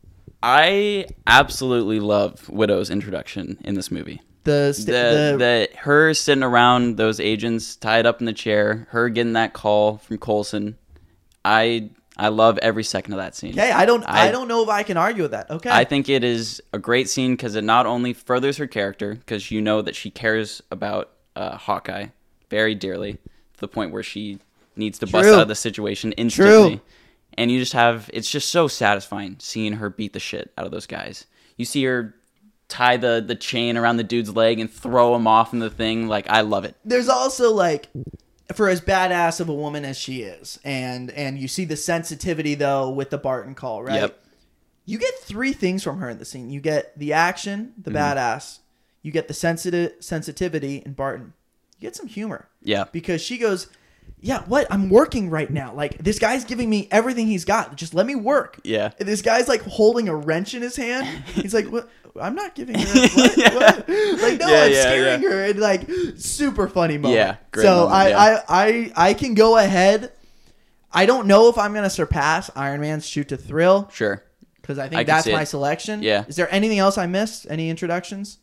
I absolutely love Widow's introduction in this movie. The, st- the, the the her sitting around those agents tied up in the chair, her getting that call from Coulson. I I love every second of that scene. Okay, I don't I, I don't know if I can argue with that. Okay. I think it is a great scene because it not only furthers her character, because you know that she cares about uh, Hawkeye very dearly to the point where she needs to True. bust out of the situation instantly. True. And you just have, it's just so satisfying seeing her beat the shit out of those guys. You see her tie the, the chain around the dude's leg and throw him off in the thing. Like, I love it. There's also, like, for as badass of a woman as she is, and and you see the sensitivity, though, with the Barton call, right? Yep. You get three things from her in the scene. You get the action, the Mhm. badass. You get the sensitive sensitivity in Barton. You get some humor. Yeah. Because she goes, yeah, what? I'm working right now. Like, this guy's giving me everything he's got. Just let me work. Yeah. And this guy's, like, holding a wrench in his hand. He's like, what? I'm not giving her what? Yeah. What? Like, no, Yeah, I'm yeah, scaring yeah. her. And, like, super funny moment. Yeah, great so moment, I, yeah. I, I, I can go ahead. I don't know if I'm going to surpass Iron Man's Shoot to Thrill. Sure. Because I I think can that's see my it. selection. Yeah. Is there anything else I missed? Any introductions?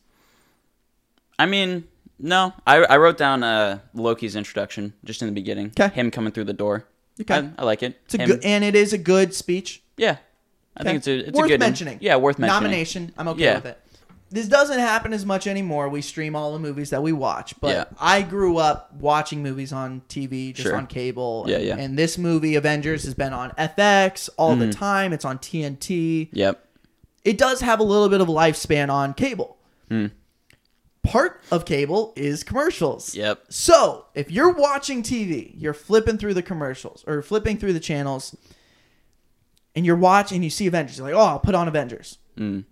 I mean, no. I, I wrote down uh, Loki's introduction just in the beginning. 'Kay. Him coming through the door. Okay. I, I like it. It's a Him- good, and it is a good speech. Yeah. I Okay. think it's a, it's worth a good mentioning. Yeah, worth mentioning. Nomination. I'm okay Yeah. with it. This doesn't happen as much anymore. We stream all the movies that we watch, but Yeah. I grew up watching movies on T V, just Sure. on cable. Yeah, and, yeah. And this movie, Avengers, has been on F X all the Mhm. time. It's on T N T. Yep. It does have a little bit of a lifespan on cable. Mm. Part of cable is commercials. Yep. So if you're watching T V, you're flipping through the commercials or flipping through the channels, and you're watching, you see Avengers. You're like, oh, I'll put on Avengers. Mm.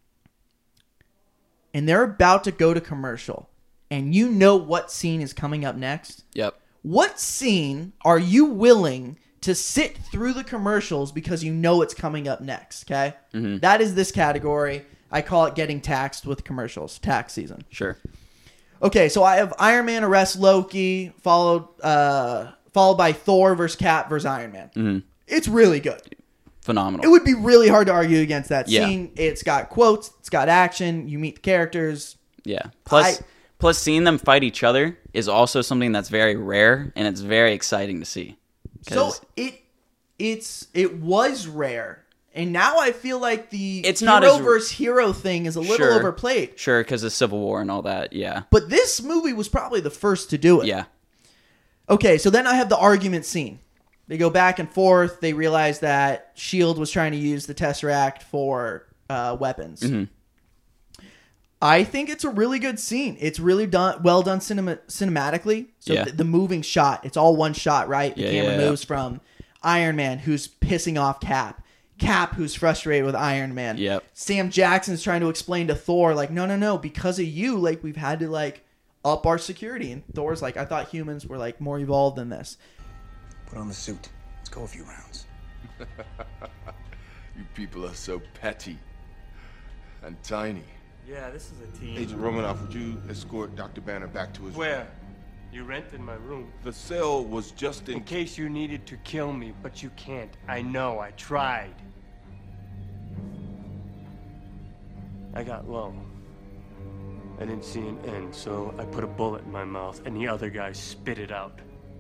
And they're about to go to commercial, and you know what scene is coming up next. Yep. What scene are you willing to sit through the commercials because you know it's coming up next? Okay, Mhm. That is this category. I call it getting taxed with commercials. Tax season. Sure. Okay, so I have Iron Man arrests Loki, followed uh, followed by Thor versus Cap versus Iron Man. Mm-hmm. It's really good. Phenomenal. It would be really hard to argue against that Yeah. scene. It's got quotes, it's got action, you meet the characters. Yeah. Plus, I- plus seeing them fight each other is also something that's very rare, and it's very exciting to see. So 'Cause it it's it was rare. And now I feel like the It's hero not as- versus hero thing is a little Sure. overplayed. Sure, because of Civil War and all that. Yeah. But this movie was probably the first to do it. Yeah. Okay, so then I have the argument scene. They go back and forth. They realize that S H I E L D was trying to use the Tesseract for uh, weapons. Mm-hmm. I think it's a really good scene. It's really done, well done cinema, cinematically. So Yeah. the, the moving shot, it's all one shot, right? The Yeah, camera yeah, yeah. moves from Iron Man, who's pissing off Cap. Cap, who's frustrated with Iron Man. Yep. Sam Jackson's trying to explain to Thor, like, no, no, no, because of you, like, we've had to, like, up our security. And Thor's like, I thought humans were, like, more evolved than this. Put on the suit. Let's go a few rounds. You people are so petty and tiny. Yeah, this is a team. Agent Romanoff, would you escort Doctor Banner back to his Where? You rented my room. The cell was just in... In case you needed to kill me, but you can't. I know, I tried. I got low. I didn't see an end, so I put a bullet in my mouth, and the other guy spit it out.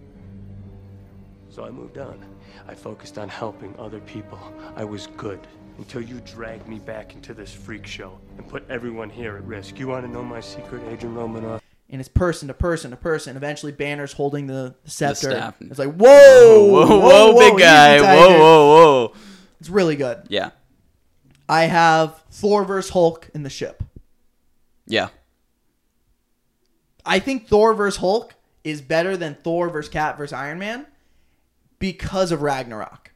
So I moved on. I focused on helping other people. I was good. Until you dragged me back into this freak show and put everyone here at risk. You want to know my secret, Agent Romanoff? And it's person to person to person. Eventually, Banner's holding the, the scepter. staff. It's like, whoa, Whoa, whoa, whoa, big easy, guy. Tiger. Whoa, whoa, whoa. It's really good. Yeah. I have Thor versus Hulk in the ship. Yeah. I think Thor versus Hulk is better than Thor versus Cap versus Iron Man because of Ragnarok.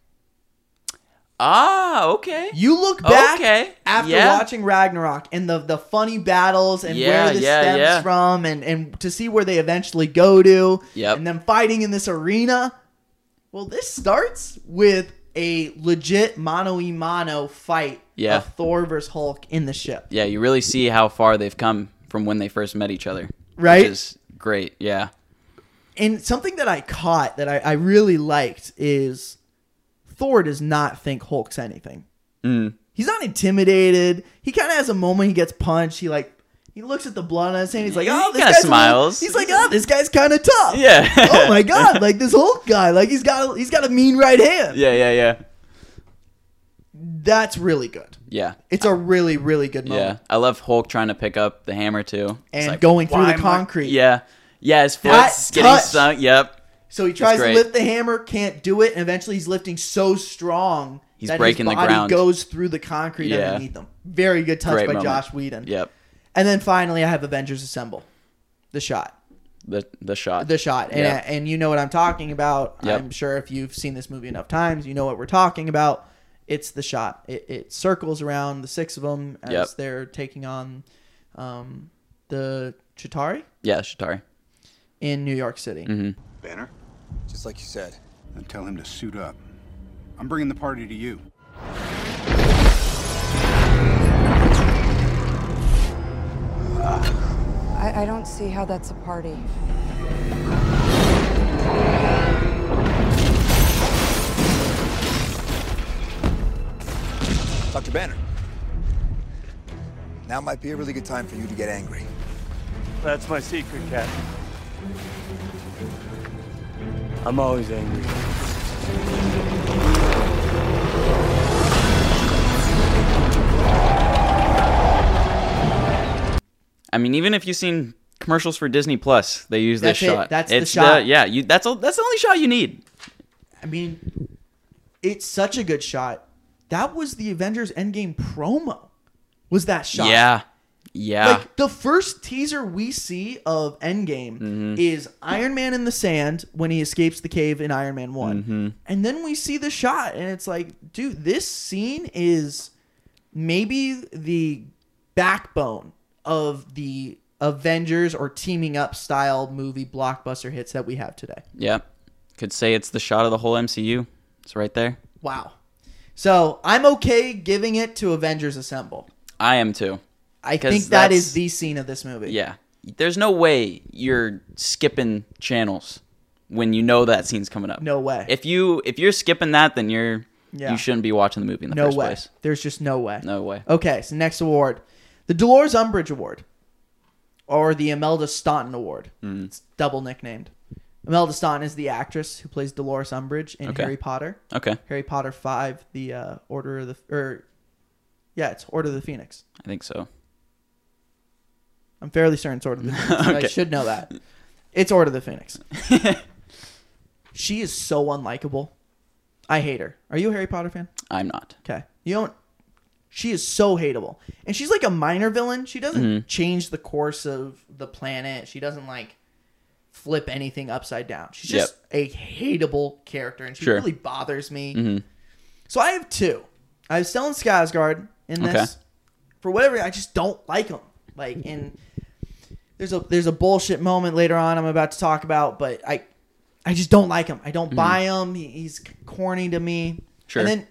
Ah, okay. You look back Okay. after Yeah. watching Ragnarok and the, the funny battles and Yeah, where this yeah, stems yeah. from and, and to see where they eventually go to Yep. and them fighting in this arena. Well, this starts with a legit mano-a-mano fight Yeah. of Thor versus Hulk in the ship. Yeah, you really see how far they've come from when they first met each other. Right? Which is great, yeah. And something that I caught that I, I really liked is Thor does not think Hulk's anything. Mm. He's not intimidated. He kind of has a moment he gets punched. He like he looks at the blood on his hand. He's like, He oh, this kinda guy's a smiles. little- he's like, oh, this guy's kind of tough. Yeah. oh my god, like this Hulk guy, like he's got a, he's got a mean right hand. Yeah, yeah, yeah. That's really good. Yeah. It's a really really good Yeah. moment. I love Hulk trying to pick up the hammer too. It's And like, going through why the am I- concrete. Yeah. Yeah, his That foot's getting touch. sunk. Yep. So he tries to great. lift the hammer, can't do it, and eventually he's lifting so strong He's that breaking the his body ground. goes through the concrete Yeah. underneath him. Very good touch Great by moment. Josh Whedon. Yep. And then finally, I have Avengers Assemble, the shot, The the shot. the shot, and Yeah. and you know what I'm talking about. Yep. I'm sure if you've seen this movie enough times, you know what we're talking about. It's the shot. It, it circles around the six of them as Yep. they're taking on um, the Chitauri Yeah, Shatari. in New York City. Mm-hmm. Banner, Just like you said. and tell him to suit up. I'm bringing the party to you. I, I don't see how that's a party. Doctor Banner. Now might be a really good time for you to get angry. That's my secret, Cap. I'm always angry. I mean, even if you've seen commercials for Disney Plus, they use That's this it. shot. That's the it's shot. yeah, you that's all, that's the only shot you need. I mean, it's such a good shot. That was the Avengers Endgame promo. Was that shot? Yeah. Yeah. Like the first teaser we see of Endgame Mm-hmm. is Iron Man in the sand when he escapes the cave in Iron Man one. Mm-hmm. And then we see the shot and it's like, dude, this scene is maybe the backbone of the Avengers or teaming up style movie blockbuster hits that we have today. Yeah. Could say it's the shot of the whole M C U. It's right there. Wow. So I'm okay giving it to Avengers Assemble. I am too. I 'Cause think that that's- is the scene of this movie. Yeah. there's no way you're skipping channels when you know that scene's coming up. No way. If you if you're skipping that, then you're Yeah. you shouldn't be watching the movie in the no first way. place. There's just no way. No way. Okay, so next award. The Dolores Umbridge Award. Or the Imelda Staunton Award. Mm. It's double nicknamed. Imelda Staunton is the actress who plays Dolores Umbridge in Okay. Harry Potter. Okay. Harry Potter five, the uh, Order of the... or Yeah, it's Order of the Phoenix. I think so. I'm fairly certain it's Order of the Phoenix. Okay. I should know that. It's Order of the Phoenix. She is so unlikable. I hate her. Are you a Harry Potter fan? I'm not. Okay. You don't... She is so hateable. And she's like a minor villain. She doesn't Mhm. change the course of the planet. She doesn't like flip anything upside down. She's just a hateable character. And she Sure. really bothers me. Mhm. So I have two. I have Stellan Skarsgård in this. Okay. For whatever reason, I just don't like him. Like, in... There's a there's a bullshit moment later on I'm about to talk about, but I I just don't like him. I don't Mhm. buy him. He, he's corny to me. Sure. And then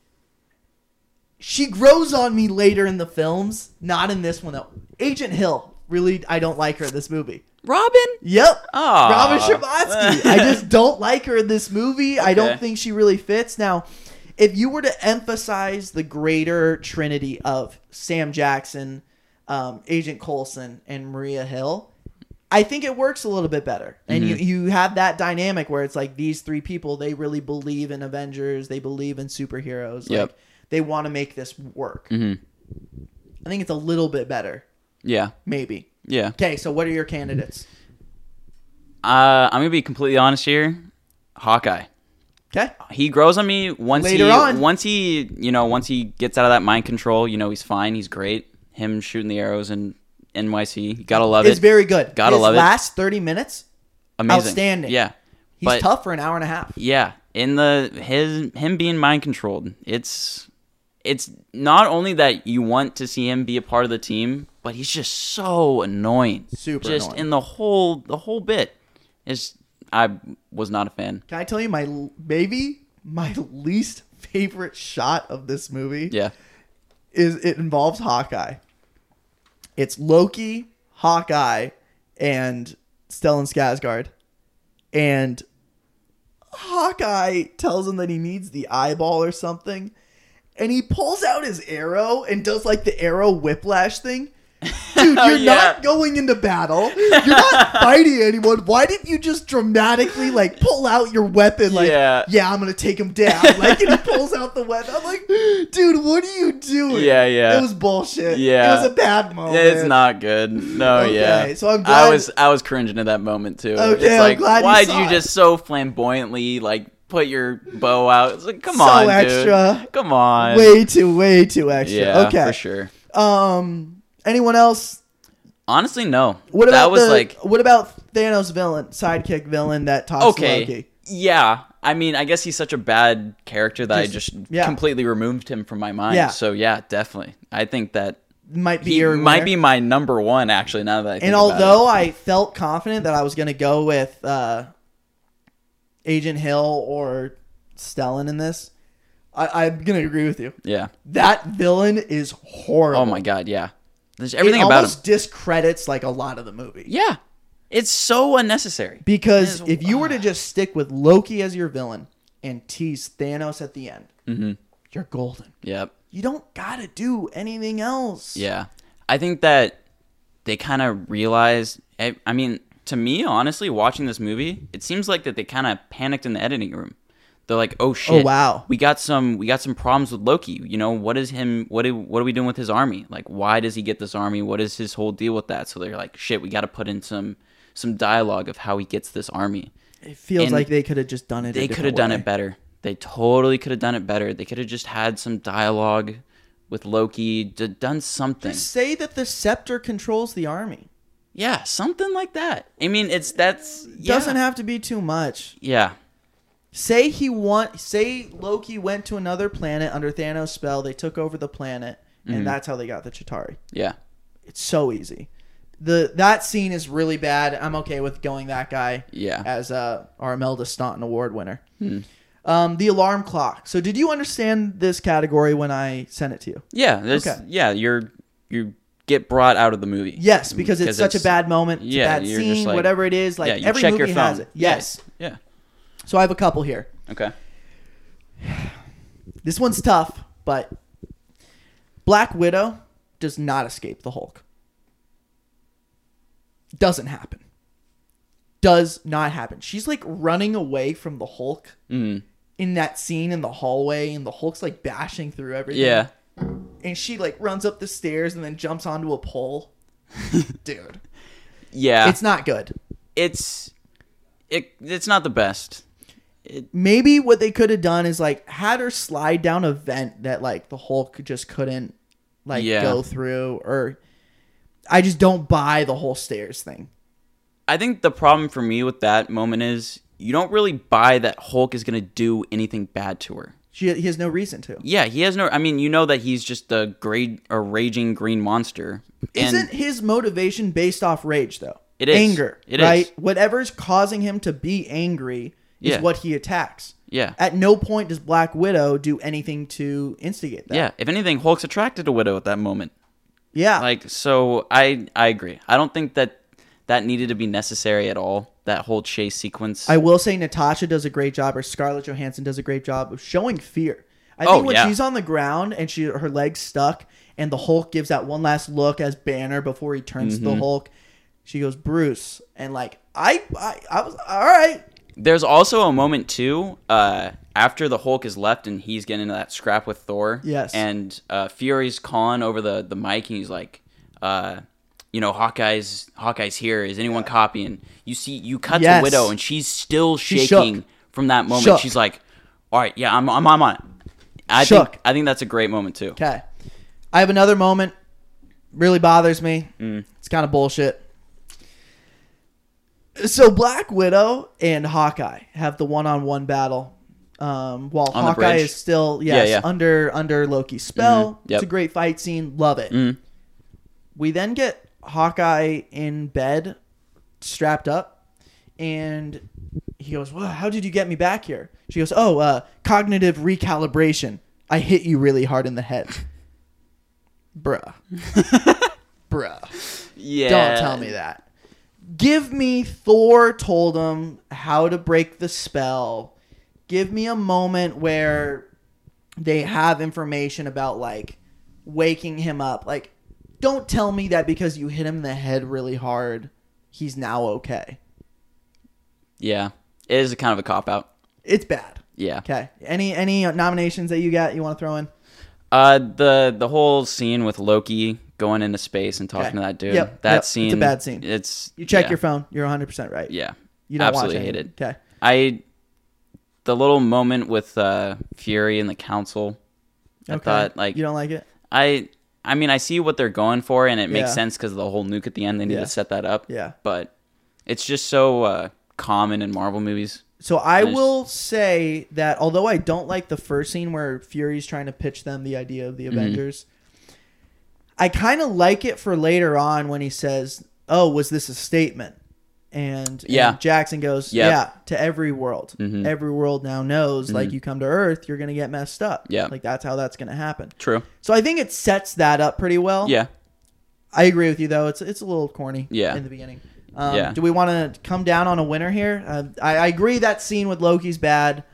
she grows on me later in the films, not in this one though. Agent Hill, really, I don't like her in this movie. Robin? Yep. Aw. Robin Scherbatsky. I just don't like her in this movie. I don't Okay. think she really fits. Now, if you were to emphasize the greater trinity of Sam Jackson, um, Agent Coulson, and Maria Hill, I think it works a little bit better. And Mhm. you, you have that dynamic where it's like these three people, they really believe in Avengers. They believe in superheroes. Yep. Like, they want to make this work. Mhm. I think it's a little bit better. Yeah. Maybe. Yeah. Okay, so what are your candidates? Uh, I'm gonna be completely honest here. Hawkeye. Okay. He grows on me once Later he on. once he you know once he gets out of that mind control. You know he's fine. He's great. Him shooting the arrows in N Y C. You gotta love It's it. very good. Gotta His love it. last thirty minutes, Amazing. outstanding. Yeah. He's But- tough for an hour and a half. Yeah, in the his him being mind controlled, it's it's not only that you want to see him be a part of the team, but he's just so annoying. Super just annoying. in the whole the whole bit. It's I was not a fan. Can I tell you my maybe my least favorite shot of this movie? Yeah. Is it involves Hawkeye. It's Loki, Hawkeye, and Stellan Skarsgård. And Hawkeye tells him that he needs the eyeball or something. And he pulls out his arrow and does like the arrow whiplash thing. Dude, you're Yeah. not going into battle. You're not fighting anyone. Why didn't you just dramatically like pull out your weapon? Like, Yeah. yeah, I'm gonna take him down. Like, and he pulls out the weapon. I'm like, dude, what are you doing? Yeah, yeah. It was bullshit. Yeah. It was a bad moment. It's not good. No, Okay, yeah. so I'm I glad- was I was cringing at that moment too. Okay, it's I'm like glad you why did saw you it. just so flamboyantly like put your bow out? It's like come So on, extra. dude. Come on. Way too, way too extra. Yeah, okay. for sure. Um, anyone else? Honestly, no. What that about was the, like what about Thanos villain, sidekick villain that talks okay. to Loki? Yeah, I mean, I guess he's such a bad character that Just- I just yeah. completely removed him from my mind. Yeah. So yeah, definitely. I think that Might be he your might winner. be my number one actually. Now that I think And about although it. I felt confident that I was going to go with uh, Agent Hill or Stellan in this, I, I'm going to agree with you. yeah. That villain is horrible. Oh my god, yeah. There's everything it about him. almost discredits like a lot of the movie. Yeah. It's so unnecessary. Because It is- if you were to just stick with Loki as your villain and tease Thanos at the end, Mhm. you're golden. Yep. You don't gotta do anything else. Yeah. I think that they kind of realized I, I mean, to me, honestly, watching this movie, it seems like that they kind of panicked in the editing room. They're like, "Oh shit! Oh, wow. we got some, we got some problems with Loki. You know, what is him? What do, what are we doing with his army? Like, why does he get this army? What is his whole deal with that?" So they're like, "Shit, we got to put in some, some dialogue of how he gets this army." It feels And like they could have just done it. They could have done it better. They totally could have done it better. They could have just had some dialogue with Loki, d- done something. Just say that the scepter controls the army. Yeah, something like that. I mean, it's that's yeah. Doesn't have to be too much. Yeah. Say he want. Say Loki went to another planet under Thanos' spell. They took over the planet, and Mhm. that's how they got the Chitauri. Yeah. It's so easy. The that scene is really bad. I'm okay with going that guy. Yeah. As uh, our Imelda Staunton Award winner. Hmm. Um, the alarm clock. So did you understand this category when I sent it to you? Yeah, there's Okay. yeah, you're you're get brought out of the movie. Yes, because it's such a bad moment. It's yeah, a bad you're scene, just like, whatever it is. Like yeah, you every check movie your phone. has it. Yes. Yeah. yeah. So I have a couple here. Okay. This one's tough, but Black Widow does not escape the Hulk. Doesn't happen. Does not happen. She's like running away from the Hulk mm. in that scene in the hallway, and the Hulk's like bashing through everything. Yeah. And she like runs up the stairs and then jumps onto a pole. Dude. Yeah. It's not good. It's it. It's not the best. It, Maybe what they could have done is like had her slide down a vent that like the Hulk just couldn't like yeah. go through, or I just don't buy the whole stairs thing. I think the problem for me with that moment is you don't really buy that Hulk is going to do anything bad to her. She, he has no reason to. Yeah, he has no... I mean, you know that he's just a great, a raging green monster. And Isn't his motivation based off rage, though? It is. Anger, it right? is. Whatever's causing him to be angry is Yeah. what he attacks. Yeah. At no point does Black Widow do anything to instigate that. Yeah, if anything, Hulk's attracted to Widow at that moment. Yeah. Like, so I I agree. I don't think that that needed to be necessary at all, that whole chase sequence. I will say Natasha does a great job, or Scarlett Johansson does a great job of showing fear. I Oh, think when yeah. she's on the ground and she her legs stuck and the Hulk gives that one last look as Banner before he turns to the Mhm. Hulk, she goes, Bruce. And like, I, I, I was, all right. There's also a moment, too, uh, after the Hulk is left and he's getting into that scrap with Thor. Yes. And uh, Fury's calling over the, the mic, and he's like, uh, you know, Hawkeye's Hawkeye's here. Is anyone copying? You see, you cut Yes. to Widow, and she's still She's shaking shook. from that moment. Shook. She's like, all right, yeah, I'm, I'm, I'm on it. I Shook. think I think that's a great moment, too. Okay. I have another moment. Really bothers me. Mm. It's kind of bullshit. So Black Widow and Hawkeye have the one-on-one battle. Um, while On the Hawkeye bridge? is still yes Yeah, yeah. under under Loki's spell. Mhm. Yep. It's a great fight scene. Love it. Mm. We then get Hawkeye in bed, strapped up, and he goes, "Well, how did you get me back here?" She goes, "Oh, uh, cognitive recalibration. I hit you really hard in the head." Bruh. Bruh. Yeah. Don't tell me that. Give me Thor told him how to break the spell. Give me a moment where they have information about like waking him up. Like, don't tell me that because you hit him in the head really hard, he's now okay. Yeah. It is a kind of a cop-out. It's bad. Yeah. Okay. Any any nominations that you got you want to throw in? Uh, the the whole scene with Loki going into space and talking Okay. to that dude. Yep, That yep, scene. it's a bad scene. It's You check yeah. your phone. You're one hundred percent right. Yeah. You don't Absolutely watch hate anything. it. Okay. I the little moment with uh, Fury and the council. I Okay. thought like You don't like it? I I mean I see what they're going for, and it makes Yeah. sense because of the whole nuke at the end. They need Yeah. to set that up. Yeah. But it's just so uh, common in Marvel movies. So I I just- will say that although I don't like the first scene where Fury's trying to pitch them the idea of the Mm-hmm. Avengers, I kind of like it for later on when he says, "Oh, was this a statement?" And, Yeah. and Jackson goes, Yep. "Yeah, to every world. Mhm. Every world now knows like Mhm. you come to Earth, you're going to get messed up. Yeah. Like that's how that's going to happen." True. So I think it sets that up pretty well. Yeah. I agree with you though. It's it's a little corny Yeah. in the beginning. Um, Yeah. Do we want to come down on a winner here? Uh, I, I agree that scene with Loki's bad.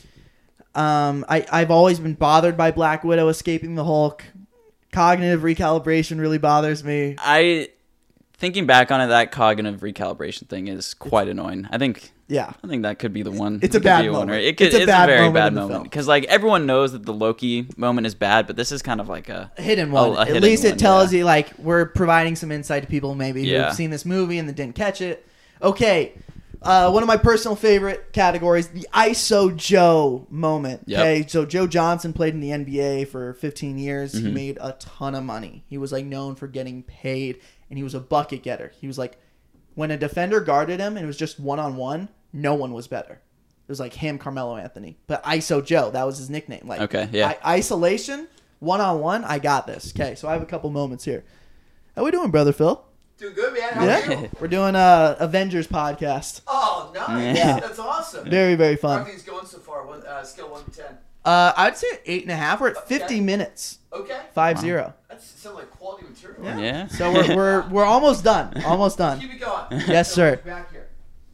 Um, I, I've always been bothered by Black Widow escaping the Hulk. Cognitive recalibration really bothers me. I thinking back on it, that cognitive recalibration thing is quite annoying. I think. Yeah. I think that could be the one. It's It a could bad be winner. moment. It could, It's a it's bad a very moment bad in the moment film. because like everyone knows that the Loki moment is bad, but this is kind of like a Hidden one. a- a At hidden least it one, tells yeah. you like we're providing some insight to people maybe Yeah. who've seen this movie and then didn't catch it. Okay. Uh, one of my personal favorite categories, the I S O Joe moment. Yep. Okay, so Joe Johnson played in the N B A for fifteen years. He Mhm. made a ton of money. He was like known for getting paid, and he was a bucket getter. He was like, when a defender guarded him and it was just one on one, no one was better. It was like him, Carmelo Anthony, but I S O Joe, that was his nickname. Like, Okay, yeah. I- isolation, one on one, I got this. Okay, so I have a couple moments here. How we doing, brother Phil? Doing good, man. How Yeah, are you? we're doing a Avengers podcast. Oh, nice. Yeah. That's awesome. Very, very fun. Everything's going so far. One, uh, scale one to ten. Uh, I'd say eight and a half. We're at fifty okay. minutes. Okay. Five wow. zero. That sounds like quality material. Yeah. yeah. So we're we're we're almost done. Almost done. Keep it going. Yes, sir. Back here.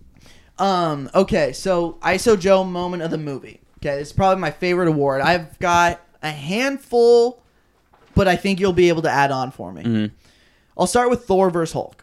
Um. Okay. So I S O Joe moment of the movie. Okay, this is probably my favorite award. I've got a handful, but I think you'll be able to add on for me. Mm-hmm. I'll start with Thor versus Hulk.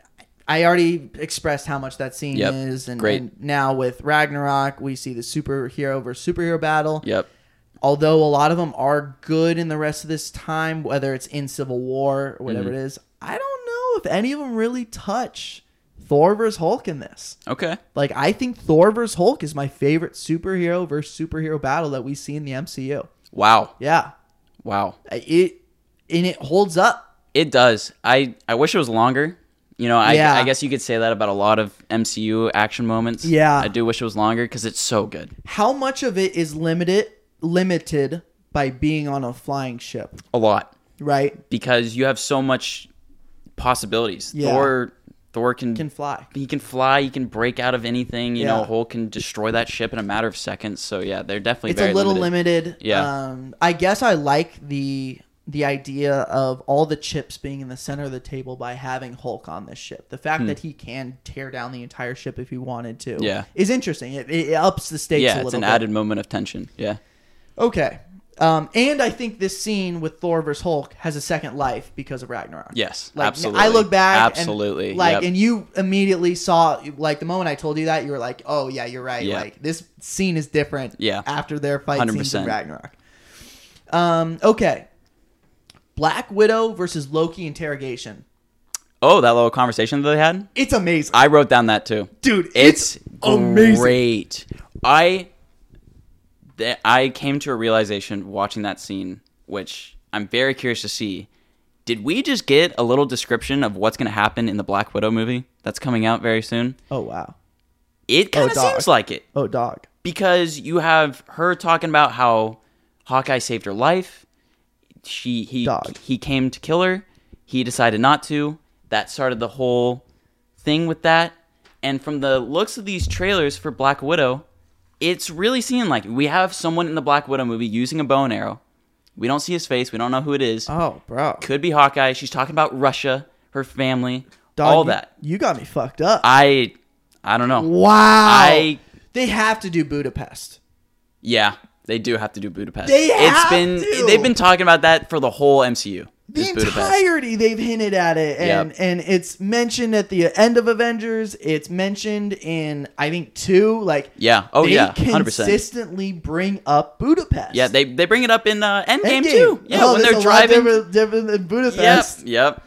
I already expressed how much that scene yep. is, and, Great. and now with Ragnarok, we see the superhero versus superhero battle. Yep. Although a lot of them are good in the rest of this time, whether it's in Civil War or whatever mm-hmm. it is, I don't know if any of them really touch Thor versus Hulk in this. Okay. Like, I think Thor versus Hulk is my favorite superhero versus superhero battle that we see in the M C U. Wow. Yeah. Wow. It and it holds up. It does. I, I wish it was longer. You know, I, yeah. I guess you could say that about a lot of M C U action moments. Yeah. I do wish it was longer because it's so good. How much of it is limited limited by being on a flying ship? A lot. Right? Because you have so much possibilities. Yeah. Thor Thor can can fly. He can fly. He can break out of anything. You yeah. know, Hulk can destroy that ship in a matter of seconds. So yeah, they're definitely it's very a little limited. limited. Yeah. Um, I guess I like the the idea of all the chips being in the center of the table by having Hulk on this ship. The fact hmm. that he can tear down the entire ship if he wanted to yeah. is interesting. It, it ups the stakes yeah, a little bit. it's an added moment of tension. Yeah. Okay. Um, and I think this scene with Thor versus Hulk has a second life because of Ragnarok. Yes, like, absolutely. I look back absolutely. and like, yep. and you immediately saw, like, the moment I told you that, you were like, "Oh yeah, you're right. Yeah. Like, this scene is different." Yeah. After their fight one hundred percent. scenes in Ragnarok. Um. Okay. Black Widow versus Loki interrogation. Oh, that little conversation that they had? It's amazing. I wrote down that too. Dude, it's, it's amazing. Great. I th- I came to a realization watching that scene, which I'm very curious to see. Did we just get a little description of what's going to happen in the Black Widow movie that's coming out very soon? Oh, wow. It kind of oh, seems like it. Oh, dog. Because you have her talking about how Hawkeye saved her life. She he Dog. he came to kill her. He decided not to. That started the whole thing with that. And from the looks of these trailers for Black Widow, it's really seeming like we have someone in the Black Widow movie using a bow and arrow. We don't see his face. We don't know who it is. Oh, bro. Could be Hawkeye. She's talking about Russia, her family, Dog, all you, that. You got me fucked up. I I don't know. Wow. I They have to do Budapest. Yeah. They do have to do Budapest. They it's have been to. They've been talking about that for the whole M C U. The Budapest. entirety they've hinted at it, and Yep. and it's mentioned at the end of Avengers. It's mentioned in I think two. Like Yeah. Oh they yeah. one hundred percent. consistently bring up Budapest. Yeah, they they bring it up in uh, Endgame, Endgame. too. Yeah, Oh, when there's they're a lot driving. different, different than Yep. Budapest. Yep.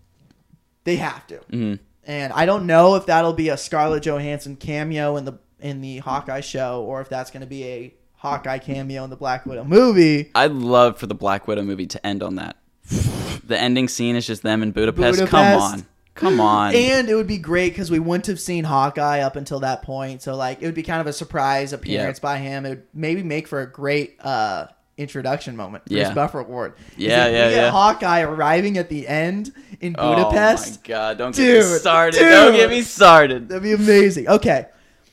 They have to. Mm-hmm. And I don't know if that'll be a Scarlett Johansson cameo in the in the Hawkeye show, or if that's going to be a Hawkeye cameo in the Black Widow movie. I'd love for the Black Widow movie to end on that. The ending scene is just them in Budapest. Budapest. Come on. Come on. And it would be great because we wouldn't have seen Hawkeye up until that point. So, like, it would be kind of a surprise appearance Yeah. by him. It would maybe make for a great uh, introduction moment. Bruce Yeah. Buffer Award. Yeah, if yeah, we get yeah. Hawkeye arriving at the end in Budapest. Oh my god, don't get Dude, me started. dude. Don't get me started. That'd be amazing. Okay.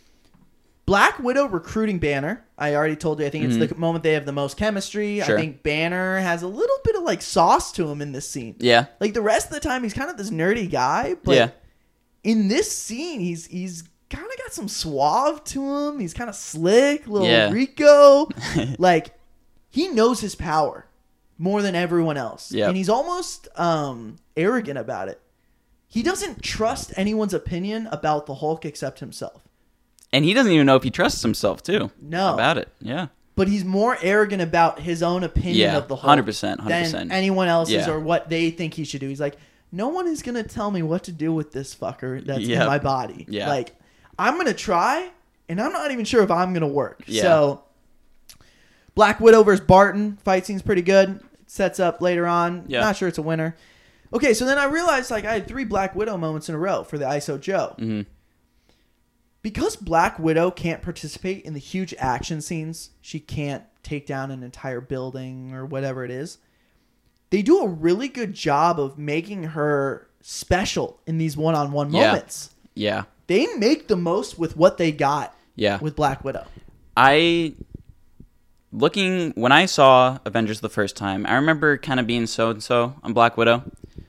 Black Widow recruiting Banner. I already told you. I think Mhm. it's the moment they have the most chemistry. Sure. I think Banner has a little bit of like sauce to him in this scene. Yeah. Like the rest of the time, he's kind of this nerdy guy. But Yeah. in this scene, he's he's kind of got some suave to him. He's kind of slick, little Yeah. Rico. Like he knows his power more than everyone else, Yep. and he's almost um, arrogant about it. He doesn't trust anyone's opinion about the Hulk except himself. And he doesn't even know if he trusts himself, too. No. About it. Yeah. But he's more arrogant about his own opinion Yeah, of the Hulk one hundred percent, one hundred percent. than anyone else's Yeah. or what they think he should do. He's like, no one is going to tell me what to do with this fucker that's Yep. in my body. Yeah. Like, I'm going to try, and I'm not even sure if I'm going to work. Yeah. So, Black Widow versus Barton. Fight scene's pretty good. It sets up later on. Yeah. Not sure it's a winner. Okay, so then I realized like I had three Black Widow moments in a row for the I S O Joe. Mm-hmm. Because Black Widow can't participate in the huge action scenes, she can't take down an entire building or whatever it is, they do a really good job of making her special in these one-on-one Yeah. moments. Yeah. They make the most with what they got Yeah. with Black Widow. I looking when I saw Avengers the first time, I remember kind of being so and so on Black Widow,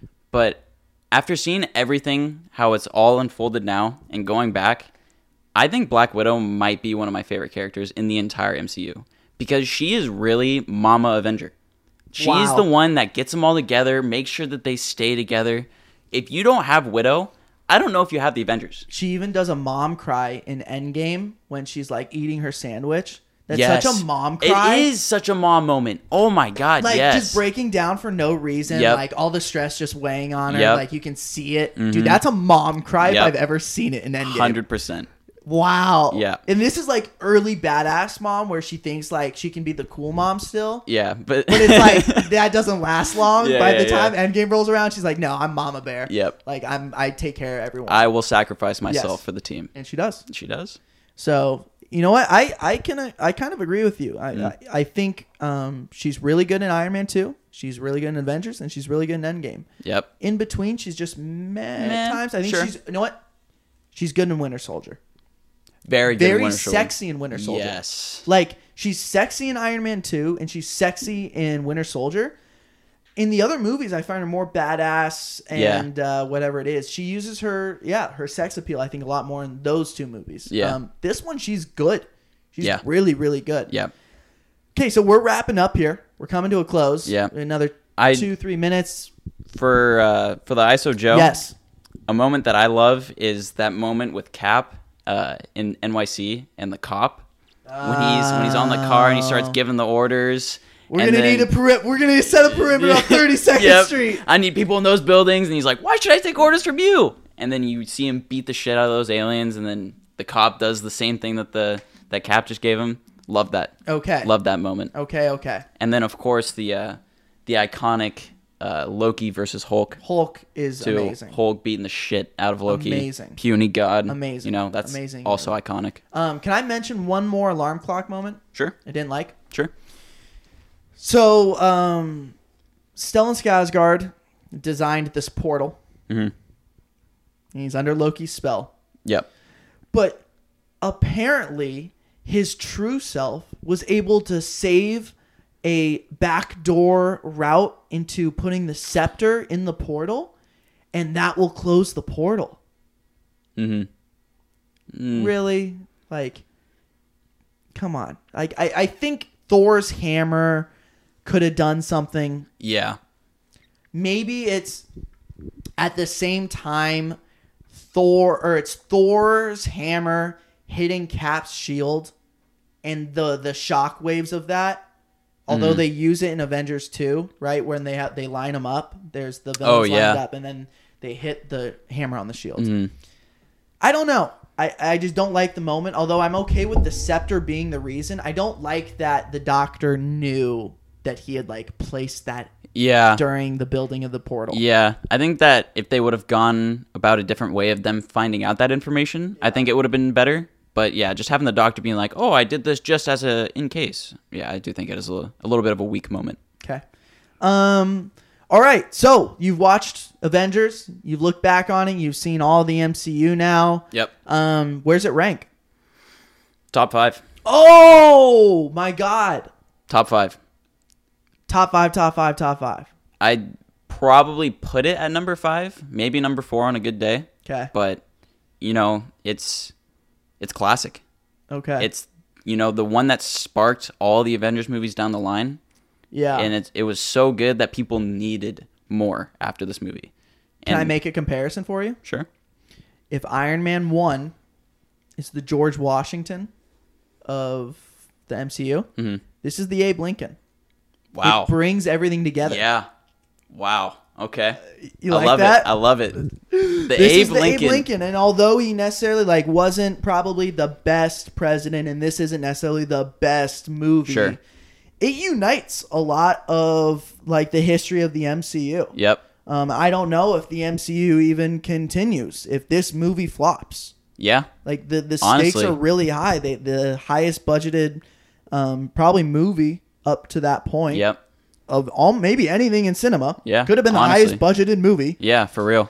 but after seeing everything, how it's all unfolded now, and going back, I think Black Widow might be one of my favorite characters in the entire M C U because she is really Mama Avenger. She's Wow. the one that gets them all together, makes sure that they stay together. If you don't have Widow, I don't know if you have the Avengers. She even does a mom cry in Endgame when she's like eating her sandwich. That's Yes. such a mom cry. It is such a mom moment. Oh my God, Like yes. just breaking down for no reason, Yep. like all the stress just weighing on her. Yep. Like you can see it, Mhm. dude. That's a mom cry Yep. if I've ever seen it in Endgame. one hundred percent. Wow. Yeah. And this is like early badass mom where she thinks like she can be the cool mom still. Yeah, but But it's like that doesn't last long. Yeah, By yeah, the time yeah. Endgame rolls around, she's like, "No, I'm Mama Bear." Yep. Like I'm, I take care of everyone. I will sacrifice myself Yes. for the team. And she does. She does. So you know what? I I can I kind of agree with you. I Mm. I, I think um she's really good in Iron Man two. She's really good in Avengers, and she's really good in Endgame. Yep. In between, she's just meh, Meh, at times. I think sure. she's you know what? She's good in Winter Soldier. Very good. Very Winter Soldier. sexy in Winter Soldier. Yes. Like she's sexy in Iron Man two, and she's sexy in Winter Soldier. In the other movies, I find her more badass and uh, whatever it is. She uses her, yeah, her sex appeal. I think a lot more in those two movies. Yeah. Um, this one, she's good. She's Yeah. really, really good. Yeah. Okay, so we're wrapping up here. We're coming to a close. Yeah. Another I- two, three minutes. For uh, for the I S O Joe. Yes. A moment that I love is that moment with Cap uh, in N Y C and the cop when he's when he's on the car and he starts giving the orders. We're and gonna then- need a peri- We're gonna set a perimeter on thirty-second Yep. Street. I need people in those buildings, and he's like, "Why should I take orders from you?" And then you see him beat the shit out of those aliens, and then the cop does the same thing that the that Cap just gave him. Love that. Okay. Love that moment. Okay. Okay. And then of course the uh, the iconic uh, Loki versus Hulk. Hulk is to amazing. Hulk beating the shit out of Loki. Amazing. Puny god. Amazing. You know, that's Amazing. also iconic. Um, can I mention one more alarm clock moment? Sure. I didn't like. Sure. So, um, Stellan Skarsgård designed this portal. Mm-hmm. He's under Loki's spell. Yep. But apparently, his true self was able to save a backdoor route into putting the scepter in the portal, and that will close the portal. Mm-hmm. Mm. Really? Like, come on. Like, I, I think Thor's hammer could have done something. Yeah. Maybe it's at the same time Thor, or it's Thor's hammer hitting Cap's shield, and the the shock waves of that. Although Mhm. they use it in Avengers two, right? When they have they line them up, there's the Oh, villains yeah. lined up, and then they hit the hammer on the shield. Mhm. I don't know. I, I just don't like the moment. Although I'm okay with the scepter being the reason. I don't like that the Doctor knew that he had like placed that Yeah. during the building of the portal. Yeah. I think that if they would have gone about a different way of them finding out that information, I think it would have been better. But yeah, just having the Doctor being like, "Oh, I did this just as a in case." Yeah, I do think it is a little, a little bit of a weak moment. Okay. Um. All right. So you've watched Avengers. You've looked back on it. You've seen all the M C U now. Yep. Um. Where's it rank? Top five. Oh my God. Top five. Top five. Top five. Top five. I'd probably put it at number five, maybe number four on a good day. Okay. But you know, it's it's classic. Okay. It's you know the one that sparked all the Avengers movies down the line. Yeah. And it it was so good that people needed more after this movie. Can I And- make a comparison for you? Sure. If Iron Man one is the George Washington of the M C U, Mm-hmm. this is the Abe Lincoln. Wow. It brings everything together. Yeah. Wow. Okay. You I like love that? it. I love it. The This Abe is the Lincoln. Abe Lincoln, and although he necessarily like wasn't probably the best president, and this isn't necessarily the best movie, Sure. it unites a lot of like the history of the M C U. Yep. Um, I don't know if the M C U even continues if this movie flops. Yeah. Like the the stakes Honestly. are really high. They the highest budgeted, um, probably movie up to that point. Yep. Of all maybe anything in cinema. Yeah, Could have been the honestly. highest budgeted movie. Yeah, for real.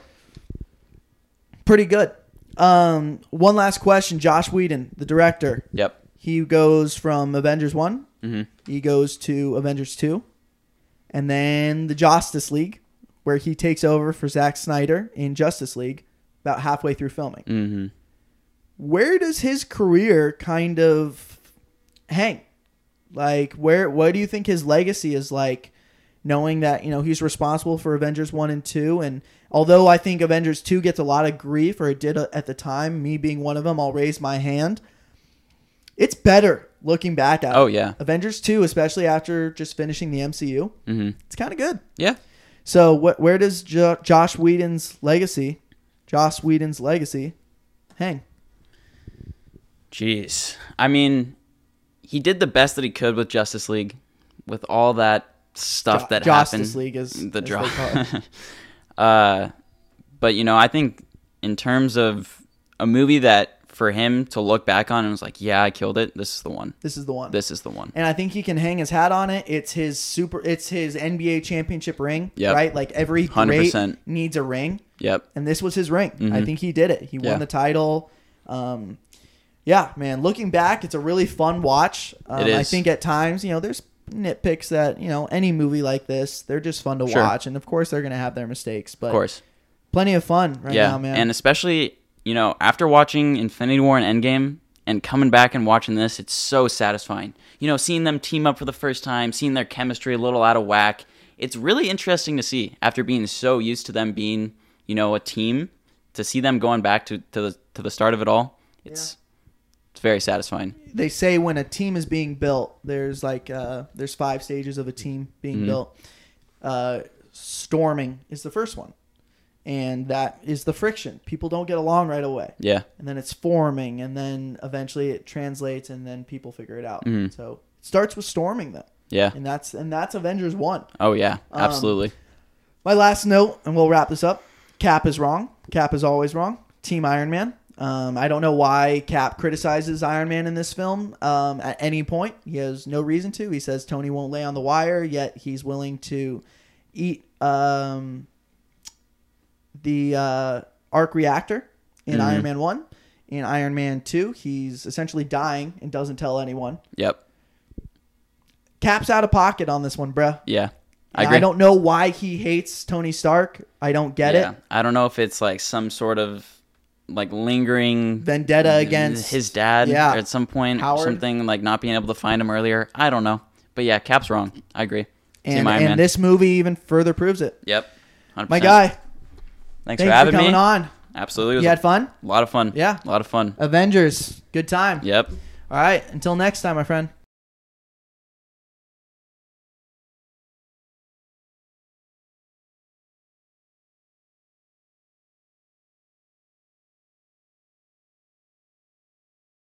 Pretty good. Um, one last question. Josh Whedon, the director. Yep. He goes from Avengers one Mm-hmm. He goes to Avengers two. And then the Justice League, where he takes over for Zack Snyder in Justice League about halfway through filming. Mm-hmm. Where does his career kind of hang? Like, where? What do you think his legacy is like, knowing that, you know, he's responsible for Avengers one and two? And although I think Avengers two gets a lot of grief, or it did at the time, me being one of them, I'll raise my hand. It's better looking back at it. Oh, yeah. Avengers two, especially after just finishing the M C U, mm-hmm. it's kind of good. Yeah. So wh- where does jo- Josh Whedon's legacy, Josh Whedon's legacy, hang? Jeez. I mean, he did the best that he could with Justice League, with all that stuff Jo- that Justice happened. League is the as draw. they call it. uh, but you know, I think in terms of a movie that for him to look back on and was like, yeah, I killed it. This is the one. This is the one. This is the one. And I think he can hang his hat on it. It's his super. It's his N B A championship ring. Yep. Right. Like every one hundred percent great needs a ring. Yep. And this was his ring. Mm-hmm. I think he did it. He won Yeah. the title. Um, yeah, man. Looking back, it's a really fun watch. Um, It is. I think at times, you know, there's nitpicks that, you know, any movie like this, they're just fun to Sure. watch, and of course they're gonna have their mistakes, but Of course. plenty of fun right yeah. now, man. And especially, you know, after watching Infinity War and Endgame and coming back and watching this, it's so satisfying. You know, seeing them team up for the first time, seeing their chemistry a little out of whack. It's really interesting to see after being so used to them being, you know, a team, to see them going back to, to the to the start of it all. It's it's very satisfying. They say when a team is being built, there's like uh, there's five stages of a team being Mhm. built. Uh, storming is the first one, and that is the friction. People don't get along right away. Yeah. And then it's forming, and then eventually it translates, and then people figure it out. Mhm. So it starts with storming, though. Yeah. And that's and that's Avengers one. Oh yeah, Um, absolutely. My last note, and we'll wrap this up. Cap is wrong. Cap is always wrong. Team Iron Man. Um, I don't know why Cap criticizes Iron Man in this film um, at any point. He has no reason to. He says Tony won't lay on the wire, yet he's willing to eat um, the uh, arc reactor in Mhm. Iron Man one. In Iron Man two, he's essentially dying and doesn't tell anyone. Yep. Cap's out of pocket on this one, bruh. Yeah. I And agree. I don't know why he hates Tony Stark. I don't get yeah. it. I don't know if it's like some sort of like lingering Vendetta against his dad yeah, at some point, or Howard. something like not being able to find him earlier. I don't know. But yeah, Cap's wrong. I agree. And, Team Iron and Man. this movie even further proves it. Yep. one hundred My percent. guy. Thanks, Thanks for for having coming me. on. Absolutely. It was You a had fun? lot of fun. Yeah. A lot of fun. Avengers. Good time. Yep. All right. Until next time, my friend.